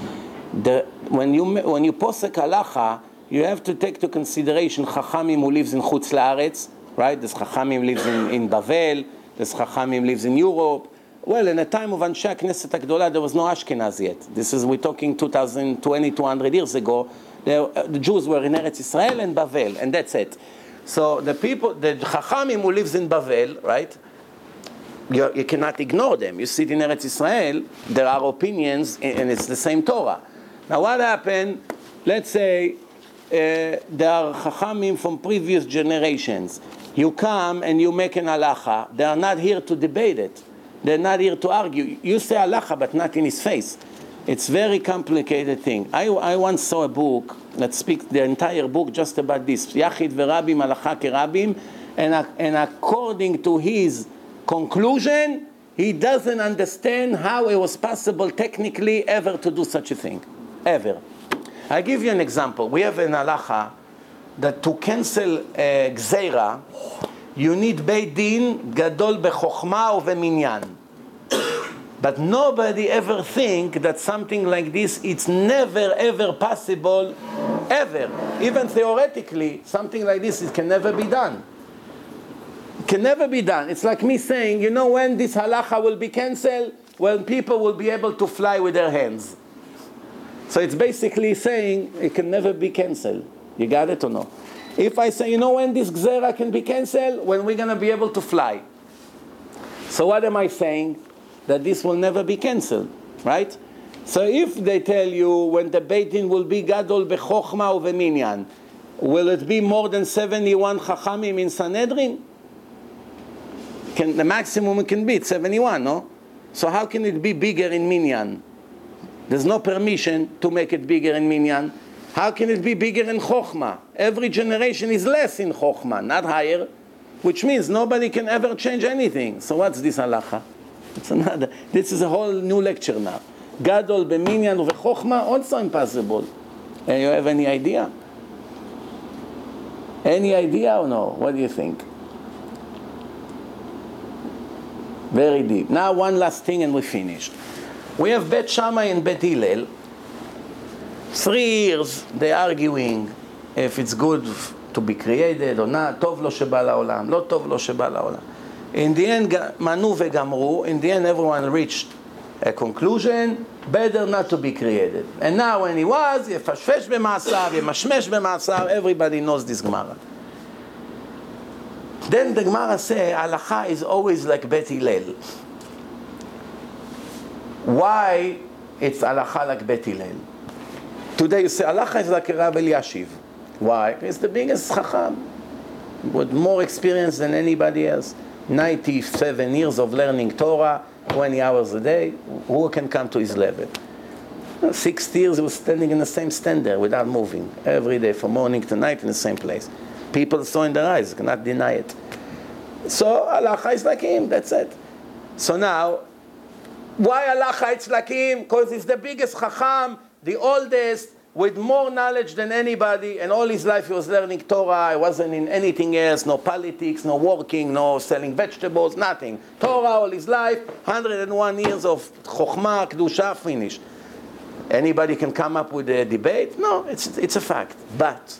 When you posek halacha, you have to take to consideration Chachamim who lives in Chutz La'aretz, right? There's Chachamim lives in Bavel, there's Chachamim lives in Europe. Well, in the time of Anshe HaKnesset HaGdolah, there was no Ashkenaz yet. We're talking 200 years ago. The Jews were in Eretz Israel and Bavel, and that's it. So the Chachamim who lives in Bavel, right? You cannot ignore them. You sit in Eretz Israel, there are opinions, and it's the same Torah. Now what happened? Let's say there are Chachamim from previous generations. You come and you make an halacha. They are not here to debate it. They're not here to argue. You say halacha, but not in his face. It's very complicated thing. I once saw a book that speaks the entire book just about this. Yachid v'Rabim halacha kerabim, and according to his conclusion, he doesn't understand how it was possible technically ever to do such a thing. Ever. I give you an example. We have an halacha that to cancel gzeira, you need Beit Din gadol bechokma uveminyan. But nobody ever think that something like this, it's never ever possible, ever. Even theoretically, something like this, it can never be done. It can never be done. It's like me saying, you know when this halacha will be cancelled? When people will be able to fly with their hands. So it's basically saying it can never be cancelled. You got it or no? If I say, you know when this gzera can be cancelled? When we're going to be able to fly. So what am I saying? That this will never be cancelled, right? So if they tell you when the Beit Din will be Gadol b'Chochma u'Minyan, will it be more than 71 Chachamim in Sanhedrin? The maximum it can be 71, no? So how can it be bigger in Minyan? There's no permission to make it bigger in Minyan. How can it be bigger in Chochma? Every generation is less in Chochma, not higher, which means nobody can ever change anything. So what's this halacha? This is a whole new lecture now. Gadol b'Minyan u'Chochma, also impossible. And you have any idea? Any idea or no? What do you think? Very deep. Now one last thing and we finished. We have Bet Shammai and Bet Hillel. 3 years they arguing if it's good to be created or not. Tov lo sheba la'olam, lo tov lo sheba la'olam. In the end, manu vegamru. In the end, everyone reached a conclusion: better not to be created. And now, when he was, yefashfesh b'ma'asav, yemashmesh b'ma'asav, everybody knows this Gemara. Then the Gemara say, halacha is always like Bet Hillel. Why it's halacha like Bet Hillel? Today you say halacha is like Rav Eliashiv. Why? He's the biggest chacham with more experience than anybody else. 97 years of learning Torah, 20 hours a day. Who can come to his level? 6 years he was standing in the same standard without moving every day from morning to night in the same place. People saw in their eyes, cannot deny it. So halacha is like him, that's it. So now, why halacha it's like him? Because he's the biggest chacham, the oldest, with more knowledge than anybody, and all his life he was learning Torah. He wasn't in anything else, no politics, no working, no selling vegetables, nothing. Torah all his life, 101 years of chokhmah, kedusha, finished. Anybody can come up with a debate? No, it's a fact. But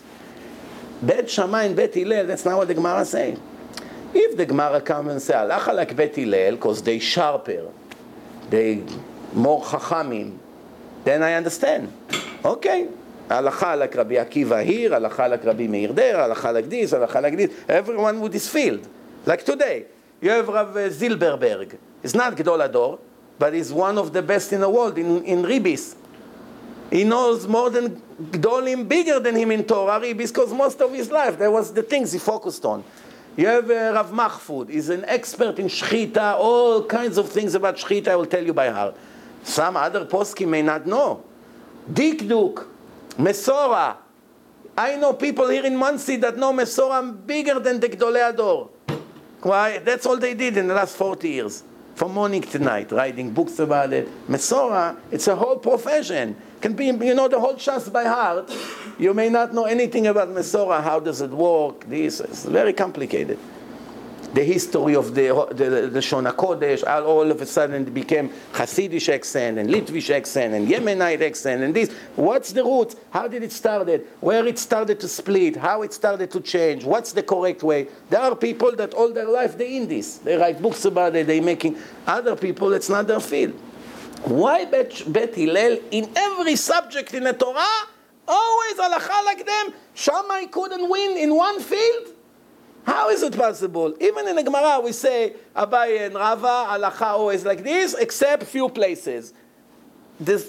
Bet Shammai and Bet Hillel, that's not what the Gemara say. If the Gemara come and say, halacha like Bet Hillel, because they sharper, they more chachamim, then I understand. Okay. Halacha like Rabbi Akiva here, halacha like Rabbi Meir there, halacha like this, halacha like this. Everyone with his field. Like today, you have Rav Zilberberg. He's not Gedol Ador, but he's one of the best in the world in Ribis. He knows more than Gdolim, bigger than him in Torah, Ribis, because most of his life, that was the things he focused on. You have Rav Mahfud. He's an expert in Shechita, all kinds of things about Shechita I will tell you by heart. Some other poskim may not know. Dikduk, Mesorah. I know people here in Monsey that know Mesorah bigger than the Gdolei Ador. Why? That's all they did in the last 40 years. From morning to night, writing books about it. Mesorah, it's a whole profession. Can be, you know the whole Shas by heart. You may not know anything about Mesorah. How does it work? This is very complicated. The history of the Shona Kodesh, all of a sudden it became Hasidic accent and Litvish accent and Yemenite accent and this. What's the root? How did it start? Where it started to split? How it started to change? What's the correct way? There are people that all their life they in this. They write books about it. They're making other people. It's not their field. Why Bet Hillel in every subject in the Torah always halacha like them? Shammai couldn't win in one field. How is it possible? Even in the Gemara we say Abaye and Rava halacha always like this, except few places. Two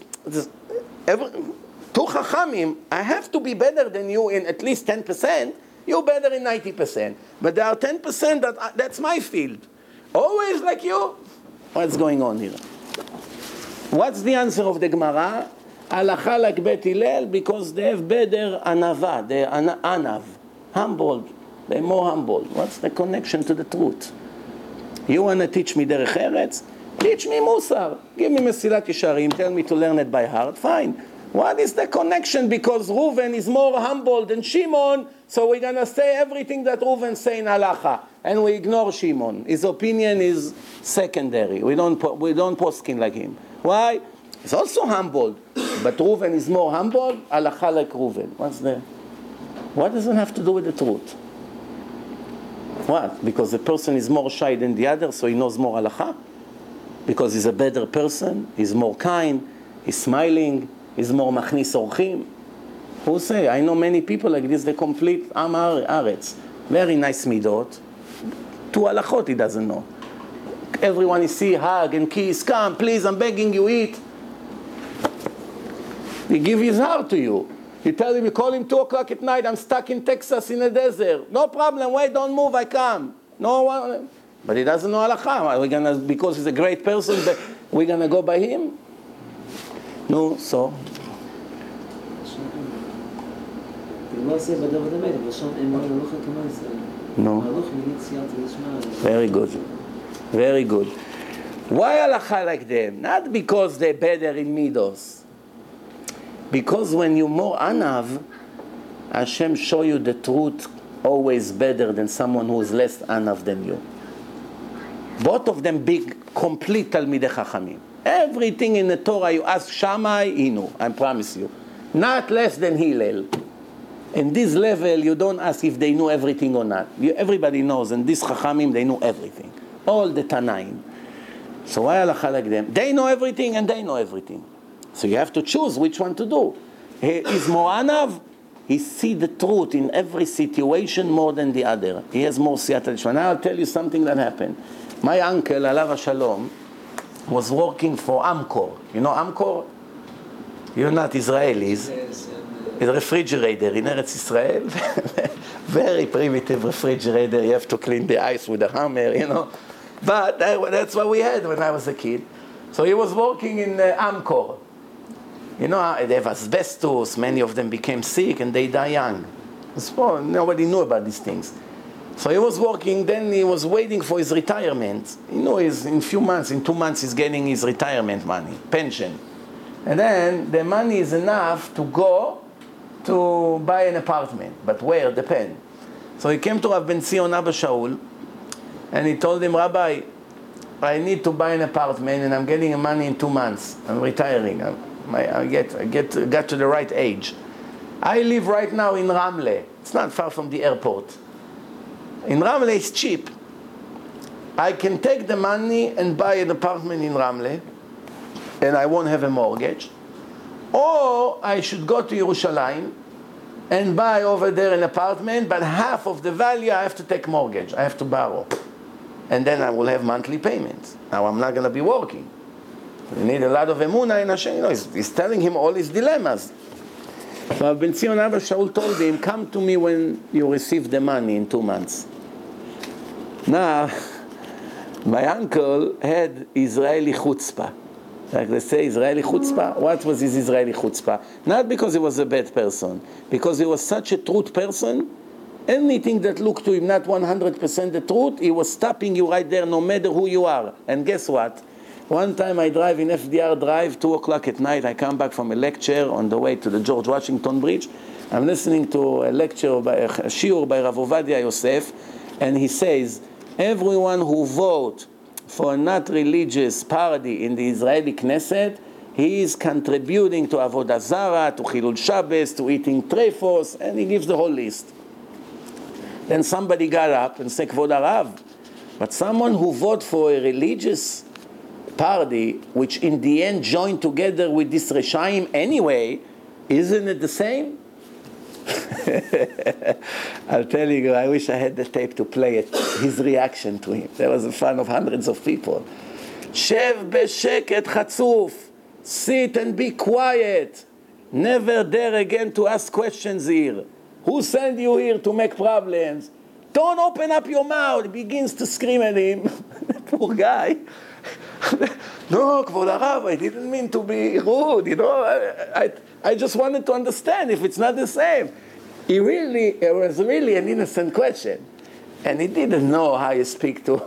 chachamim, I have to be better than you in at least 10%. You're better in 90%, but there are 10% that's my field. Always like you. What's going on here? What's the answer of the Gemara? Halacha like Bet Hillel because they have better anava. They're anav, humbled. They're more humble. What's the connection to the truth? You want to teach me Derech Eretz? Teach me Musar. Give me Mesilat Yesharim. Tell me to learn it by heart. Fine. What is the connection? Because Reuven is more humble than Shimon, so we're going to say everything that Reuven say in Halacha, and we ignore Shimon. His opinion is secondary. We don't poskin like him. Why? He's also humble, but Reuven is more humble. Halacha like Reuven. What does it have to do with the truth? What? Because the person is more shy than the other, so he knows more halacha? Because he's a better person, he's more kind, he's smiling, he's more machnis orchim? Who say? I know many people like this, they complete Am Haaretz. Very nice midot. 2 halachot he doesn't know. Everyone you see, hug and kiss, come, please, I'm begging you, eat. He give his heart to you. You tell him, you call him 2 o'clock at night, I'm stuck in Texas in the desert. No problem, wait, don't move, I come. No one. But he doesn't know halakha. Are we gonna, because he's a great person, we're going to go by him? No, so. No. Very good. Very good. Why halakha like them? Not because they're better in midos. Because when you're more anav, Hashem show you the truth always better than someone who is less anav than you. Both of them big, complete Talmidei Chachamim. Everything in the Torah you ask Shammai, he knew, I promise you. Not less than Hillel. In this level, you don't ask if they know everything or not. Everybody knows, and these Chachamim, they know everything. All the Tanaim. So why halakha like them? They know everything and they know everything. So you have to choose which one to do. He is more anav. He see the truth in every situation more than the other. He has more siyata d'shmaya. Now I'll tell you something that happened. My uncle, Alav Shalom, was working for Amcor. You know Amcor? You're not Israelis. Yes, it's a refrigerator in Eretz Israel. Very primitive refrigerator. You have to clean the ice with a hammer, you know. But that's what we had when I was a kid. So he was working in Amcor. You know, they have asbestos. Many of them became sick and they die young. So nobody knew about these things. So he was working, then he was waiting for his retirement. You know, in 2 months he's getting his retirement money, pension. And then the money is enough to go to buy an apartment. But where? Depend. So he came to Rav Ben Zion Abba Shaul, and he told him, Rabbi, I need to buy an apartment and I'm getting money in 2 months. I'm retiring. I got to the right age. I live right now in Ramle. It's not far from the airport. In Ramle it's cheap. I can take the money and buy an apartment in Ramle and I won't have a mortgage. Or I should go to Yerushalayim and buy over there an apartment, but half of the value I have to take mortgage. I have to borrow. And then I will have monthly payments. Now I'm not going to be working. You need a lot of emunah in Hashem. You know, he's telling him all his dilemmas. So Ben Zion Abba Shaul told him, come to me when you receive the money in 2 months. Now, my uncle had Israeli chutzpah. Like they say, Israeli chutzpah. What was his Israeli chutzpah? Not because he was a bad person, because he was such a truth person. Anything that looked to him not 100% the truth, he was stopping you right there no matter who you are. And guess what? One time I drive in FDR Drive, 2 o'clock at night, I come back from a lecture on the way to the George Washington Bridge. I'm listening to a lecture, a shiur by Rav Ovadia Yosef, and he says, everyone who vote for a not religious party in the Israeli Knesset, he is contributing to Avodah Zarah, to Chilul Shabbos, to eating trefos, and he gives the whole list. Then somebody got up and said, Kvod Harav, but someone who vote for a religious party, which in the end joined together with this Reshaim anyway, isn't it the same? I'll tell you, I wish I had the tape to play it, his reaction to him. There was in front of hundreds of people. Shev b'sheket chatzuf, sit and be quiet. Never dare again to ask questions here. Who sent you here to make problems? Don't open up your mouth. He begins to scream at him. Poor guy. No, Kvod Harav, I didn't mean to be rude. You know, I just wanted to understand if it's not the same. It was really an innocent question. And he didn't know how you speak to.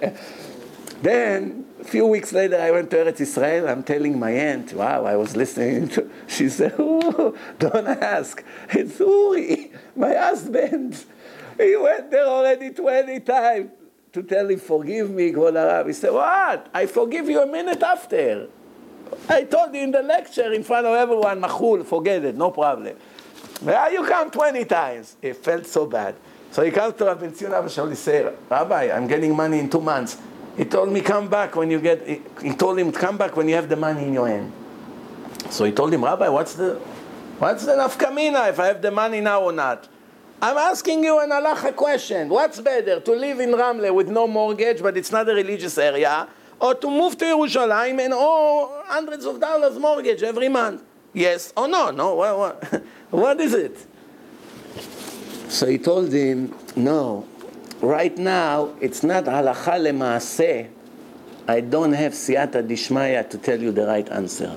Then, a few weeks later, I went to Eretz Israel. I'm telling my aunt, wow, I was listening to, she said, oh, don't ask. It's Uri, my husband. He went there already 20 times to tell him, forgive me, Kvod Harav. He said, what? I forgive you a minute after. I told you in the lecture in front of everyone, Machul, forget it, no problem. But you come 20 times. It felt so bad. So he comes to Rav Ben Zion Abba Shaul, he said, Rabbi, I'm getting money in 2 months. He told me, come back when you get, he told him, come back when you have the money in your hand. So he told him, Rabbi, what's the nafkamina if I have the money now or not? I'm asking you an halacha question. What's better, to live in Ramle with no mortgage, but it's not a religious area, or to move to Yerushalayim and owe hundreds of dollars mortgage every month? Yes or no? No, what? What is it? So he told him, no, right now it's not halacha lemaaseh. I don't have siyata dishmaya to tell you the right answer.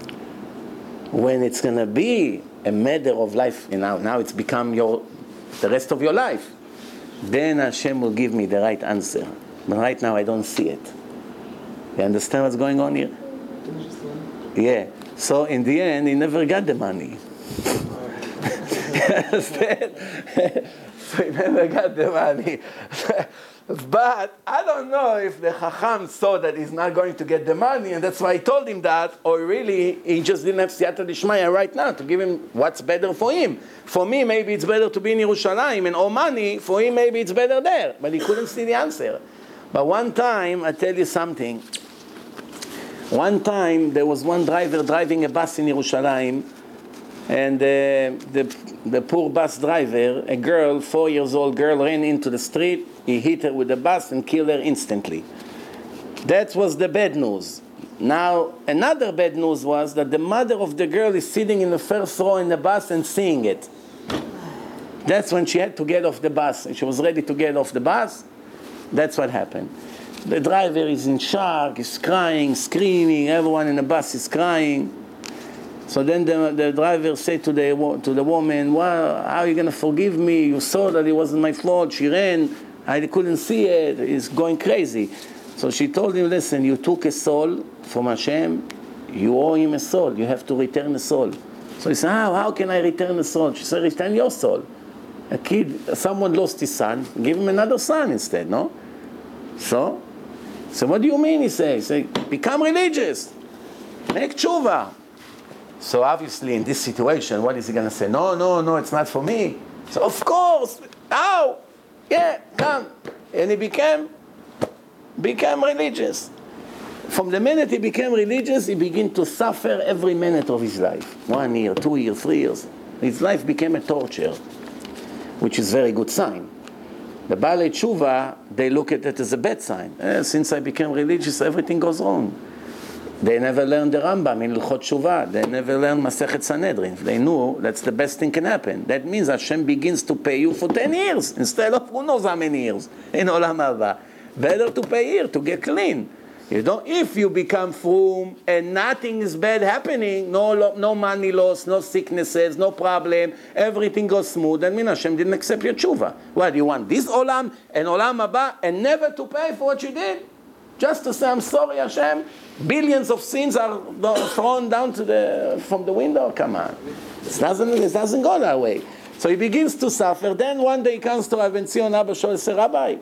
When it's going to be a matter of life, now it's become the rest of your life, then Hashem will give me the right answer. But right now I don't see it. You understand what's going on here? Yeah. So in the end, he never got the money. You understand? So he never got the money. But I don't know if the Chacham saw that he's not going to get the money, and that's why he told him that, or really he just didn't have siyata dishmaya right now to give him what's better for him. For me, maybe it's better to be in Yerushalayim and owe money. For him, maybe it's better there. But he couldn't see the answer. But one time, I tell you something. One time, there was one driver driving a bus in Yerushalayim, and the poor bus driver, a girl, 4 years old girl, ran into the street. He hit her with the bus and killed her instantly. That was the bad news. Now, another bad news was that the mother of the girl is sitting in the first row in the bus and seeing it. That's when she had to get off the bus. And she was ready to get off the bus. That's what happened. The driver is in shock, he's crying, screaming, everyone in the bus is crying. So then the driver said to the woman, well, how are you going to forgive me? You saw that it wasn't my fault. She ran. I couldn't see it. It's going crazy. So she told him, listen, you took a soul from Hashem. You owe him a soul. You have to return a soul. So he said, how can I return a soul? She said, return your soul. A kid, someone lost his son. Give him another son instead, no? So what do you mean, he says? Become religious. Make tshuva. So obviously in this situation, what is he going to say? No, it's not for me. So of course, yeah, come. And he became religious. From the minute he became religious, he began to suffer every minute of his life. 1 year, 2 years, 3 years. His life became a torture, which is a very good sign. The Baalei Tshuva, they look at it as a bad sign. Since I became religious, everything goes wrong. They never learned the Rambam in Hilchot Tshuva. They never learned Masechet Sanhedrin. They knew that's the best thing can happen. That means Hashem begins to pay you for 10 years instead of who knows how many years in Olam Haba. Better to pay here to get clean. If you become frum and nothing is bad happening, no money loss, no sicknesses, no problem, everything goes smooth, then Hashem didn't accept your tshuva. What, you want this Olam and Olam Haba and never to pay for what you did? Just to say, I'm sorry, Hashem, billions of sins are thrown down from the window? Come on. It doesn't go that way. So he begins to suffer. Then one day he comes to Rav Ben-Zion Abba Shaul and says, Rabbi,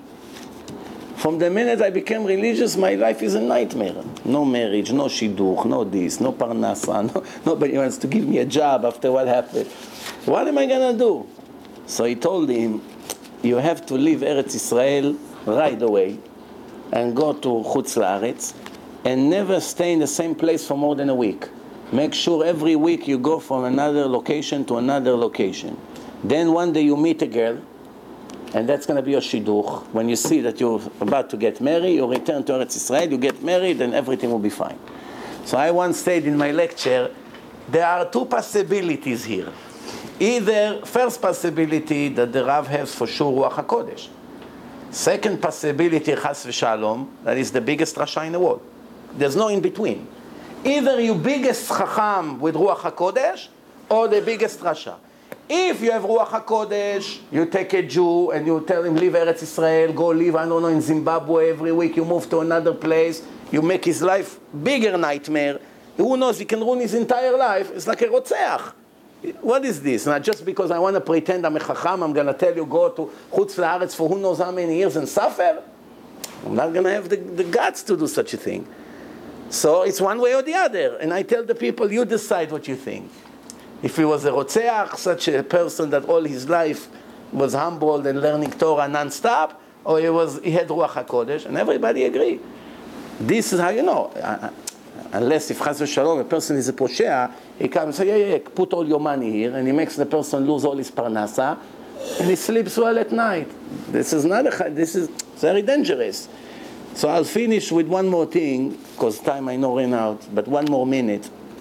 from the minute I became religious, my life is a nightmare. No marriage, no shidduch, no this, no parnasa, nobody wants to give me a job after what happened. What am I going to do? So he told him, you have to leave Eretz Israel right away and go to Chutz La'aretz and never stay in the same place for more than a week. Make sure every week you go from another location to another location. Then one day you meet a girl, and that's going to be your shidduch. When you see that you're about to get married, you return to Eretz Israel, you get married, and everything will be fine. So I once said in my lecture, there are two possibilities here. Either, first possibility, that the Rav has for sure Ruach HaKodesh. Second possibility, Chas v'Shalom, that is the biggest Rasha in the world. There's no in between. Either you biggest Chacham with Ruach HaKodesh, or the biggest Rasha. If you have Ruach HaKodesh, you take a Jew and you tell him, leave Eretz Israel, go live, I don't know, in Zimbabwe every week, you move to another place, you make his life bigger nightmare. Who knows, he can ruin his entire life. It's like a Rotzeach. What is this? Not just because I want to pretend I'm a Chacham, I'm going to tell you go to Chutz La'aretz for who knows how many years and suffer? I'm not going to have the guts to do such a thing. So it's one way or the other. And I tell the people, you decide what you think. If he was a Rotzeach, such a person that all his life was humbled and learning Torah non-stop, or he had Ruach HaKodesh, and everybody agree. This is how you know. Unless if Chas v'Shalom, a person is a poshea, he comes and says, yeah, put all your money here, and he makes the person lose all his parnasa, and he sleeps well at night. This is very dangerous. So I'll finish with one more thing, because time I know ran out, but one more minute.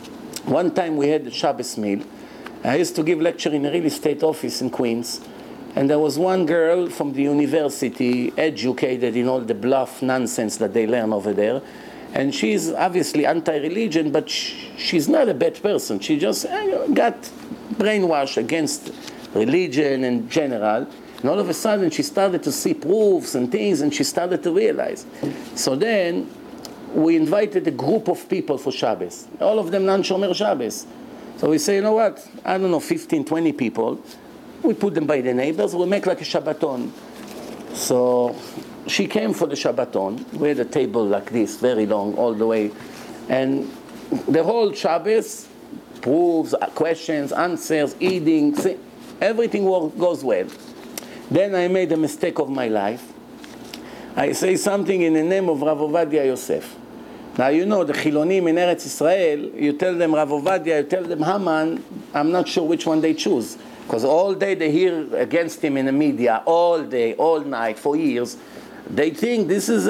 One time we had a Shabbos meal. I used to give lecture in a real estate office in Queens, and there was one girl from the university, educated in all the bluff nonsense that they learn over there, and she's obviously anti-religion, but she's not a bad person. She just got brainwashed against religion in general, and all of a sudden she started to see proofs and things, and she started to realize. So then we invited a group of people for Shabbos, all of them non-Shomer Shabbos. So we say, you know what, I don't know, 15, 20 people, we put them by the neighbors, we make like a Shabbaton. So she came for the Shabbaton. We had a table like this, very long, all the way. And the whole Shabbos, proofs, questions, answers, eating, everything goes well. Then I made a mistake of my life. I say something in the name of Rav Ovadia Yosef. Now you know the Chilonim in Eretz Israel, you tell them Rav Ovadia, you tell them Haman, I'm not sure which one they choose. Because all day they hear against him in the media, all day, all night, for years. They think this is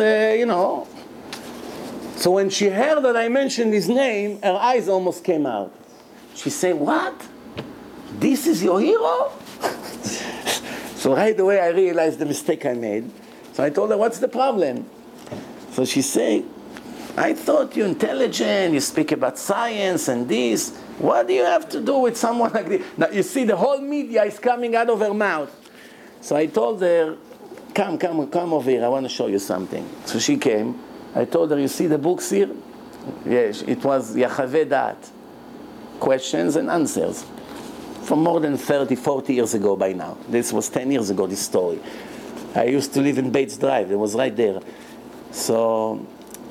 So when she heard that I mentioned his name, her eyes almost came out. She said, what? This is your hero? So right away I realized the mistake I made. So I told her, what's the problem? So she said, I thought you're intelligent, you speak about science and this. What do you have to do with someone like this? Now you see the whole media is coming out of her mouth. So I told her, come over here, I want to show you something. So she came. I told her, you see the books here? Yes, it was Yachaveh Da'at. Questions and answers. From more than 30, 40 years ago by now. This was 10 years ago, this story. I used to live in Bates Drive. It was right there. So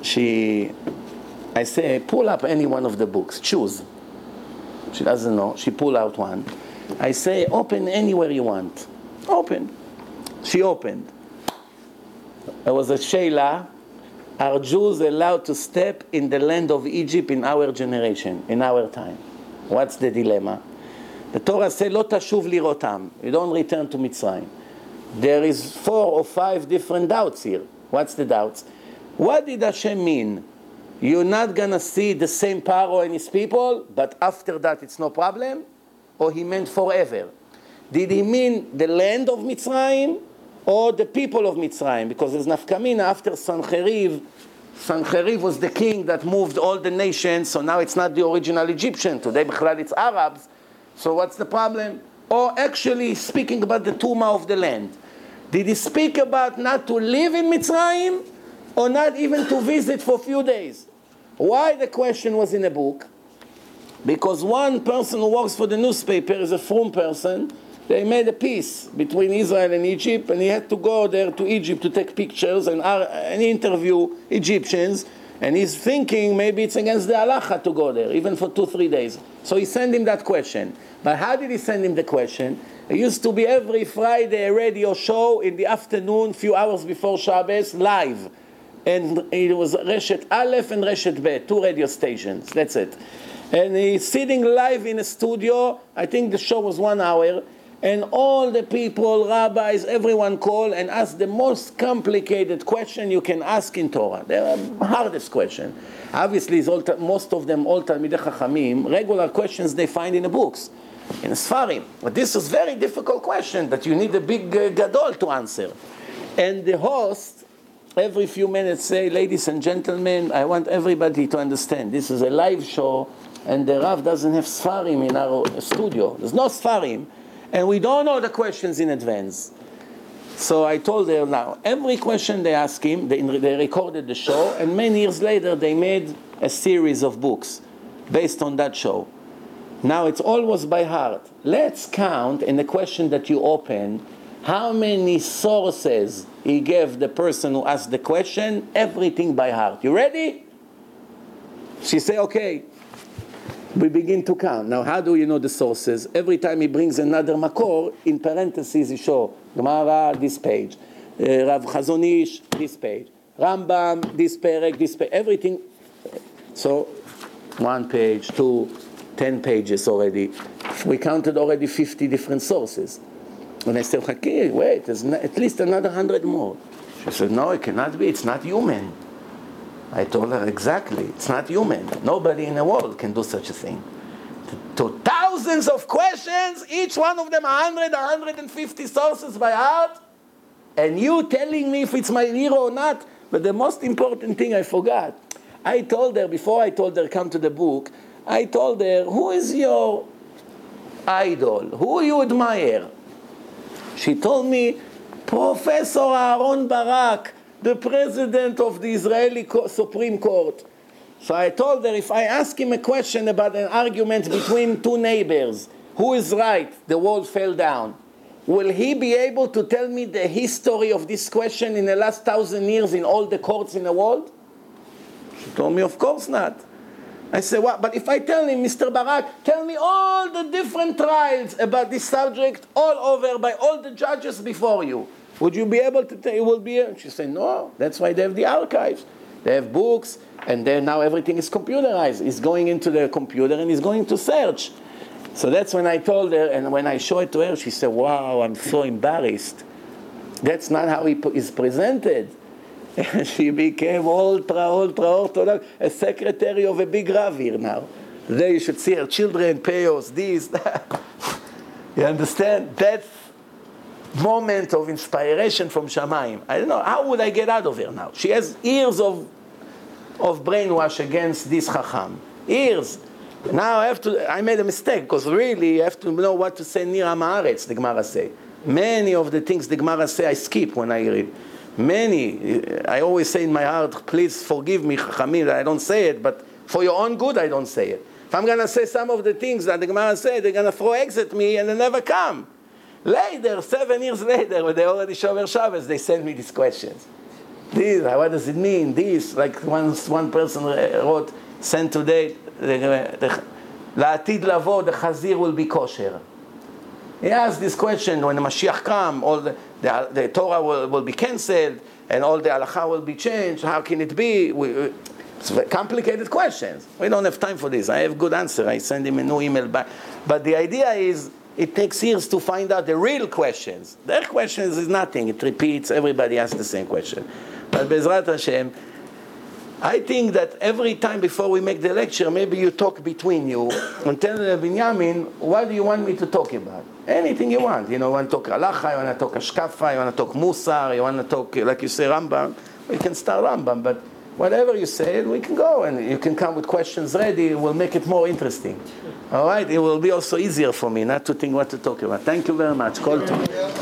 I say, pull up any one of the books. Choose. She doesn't know. She pull out one. I say, open anywhere you want. Open. She opened. There was a Sheila. Are Jews allowed to step in the land of Egypt in our generation, in our time? What's the dilemma? The Torah says, Lo tashuv lirotam. You don't return to Mitzrayim. There is 4 or 5 different doubts here. What's the doubts? What did Hashem mean? You're not going to see the same Paro and his people, but after that it's no problem? Or he meant forever? Did he mean the land of Mitzrayim or the people of Mitzrayim? Because there's nafkamina after Sancheriv. Sancheriv was the king that moved all the nations, so now it's not the original Egyptian. Today, Bichlal, it's Arabs. So what's the problem? Or actually speaking about the Tuma of the land. Did he speak about not to live in Mitzrayim or not even to visit for a few days? Why the question was in a book? Because one person who works for the newspaper is a frum person. They made a peace between Israel and Egypt, and he had to go there to Egypt to take pictures and interview Egyptians. And he's thinking maybe it's against the halacha to go there, even for 2-3 days. So he sent him that question. But how did he send him the question? It used to be every Friday a radio show in the afternoon, few hours before Shabbos, live. And it was Reshet Aleph and Reshet Bet, 2 radio stations, that's it. And he's sitting live in a studio, I think the show was 1 hour, and all the people, rabbis, everyone call and ask the most complicated question you can ask in Torah. The hardest question. Obviously, most of them, all Talmidei Chachamim, regular questions they find in the books, in the Sfarim. But this is a very difficult question that you need a big gadol to answer. And the host, every few minutes say, ladies and gentlemen, I want everybody to understand, this is a live show, and the Rav doesn't have Sfarim in our studio. There's no Sfarim. And we don't know the questions in advance. So I told her, now, every question they ask him, they recorded the show, and many years later they made a series of books based on that show. Now it's always by heart. Let's count in the question that you open, how many sources he gave the person who asked the question, everything by heart. You ready? She said, okay. We begin to count. Now, how do you know the sources? Every time he brings another makor, in parentheses he show Gemara, this page, Rav Chazon Ish, this page, Rambam, this perek, this page, everything. So, 1 page, 2, 10 pages already. We counted already 50 different sources. And I said, okay, wait, there's at least another 100 more. She said, no, it cannot be. It's not human. I told her, exactly, it's not human. Nobody in the world can do such a thing. To thousands of questions, each one of them 100, 150 sources by heart, and you telling me if it's my hero or not. But the most important thing I forgot. I told her, before I told her come to the book, I told her, who is your idol? Who you admire? She told me, Professor Aaron Barak, the president of the Israeli Supreme Court. So I told her, if I ask him a question about an argument between two neighbors, who is right, the wall fell down, will he be able to tell me the history of this question in the last 1,000 years in all the courts in the world? She told me, of course not. I said, what? But if I tell him, Mr. Barak, tell me all the different trials about this subject all over by all the judges before you, would you be able to tell? You will be able? She said, no, that's why they have the archives. They have books, and then now everything is computerized. He's going into the computer and he's going to search. So that's when I told her, and when I showed it to her, she said, wow, I'm so embarrassed. That's not how he is presented. And she became ultra Orthodox, a secretary of a big Rav here now. Today you should see her children, payos, this, that. You understand? That's moment of inspiration from Shamayim. I don't know, how would I get out of her now? She has years of brainwash against this Chacham. Years. Now I made a mistake, because really you have to know what to say near Haaretz, the Gemara say. Many of the things the Gemara say I skip when I read. Many. I always say in my heart, please forgive me, Chachamim, that I don't say it, but for your own good I don't say it. If I'm going to say some of the things that the Gemara say, they're going to throw eggs at me and they never come. Later, 7 years later, when they already Shomer Shabbos, they send me these questions. This, what does it mean? This, like one person wrote, sent today, La'atid lavo, the Chazir will be kosher. He asked this question, when the Mashiach come, all the Torah will be cancelled, and all the halacha will be changed. How can it be? It's complicated questions. We don't have time for this. I have good answer. I send him a new email back. But the idea is, it takes years to find out the real questions. Their questions is nothing. It repeats. Everybody asks the same question. But Bezrat Hashem, I think that every time before we make the lecture, maybe you talk between you and tell Binyamin, what do you want me to talk about? Anything you want. You want to talk halacha, you want to talk ashkafa, you want to talk musar, you want to talk, like you say, Rambam. We can start Rambam, but whatever you say, we can go, and you can come with questions ready. We'll make it more interesting. All right? It will be also easier for me not to think what to talk about. Thank you very much. Call to me.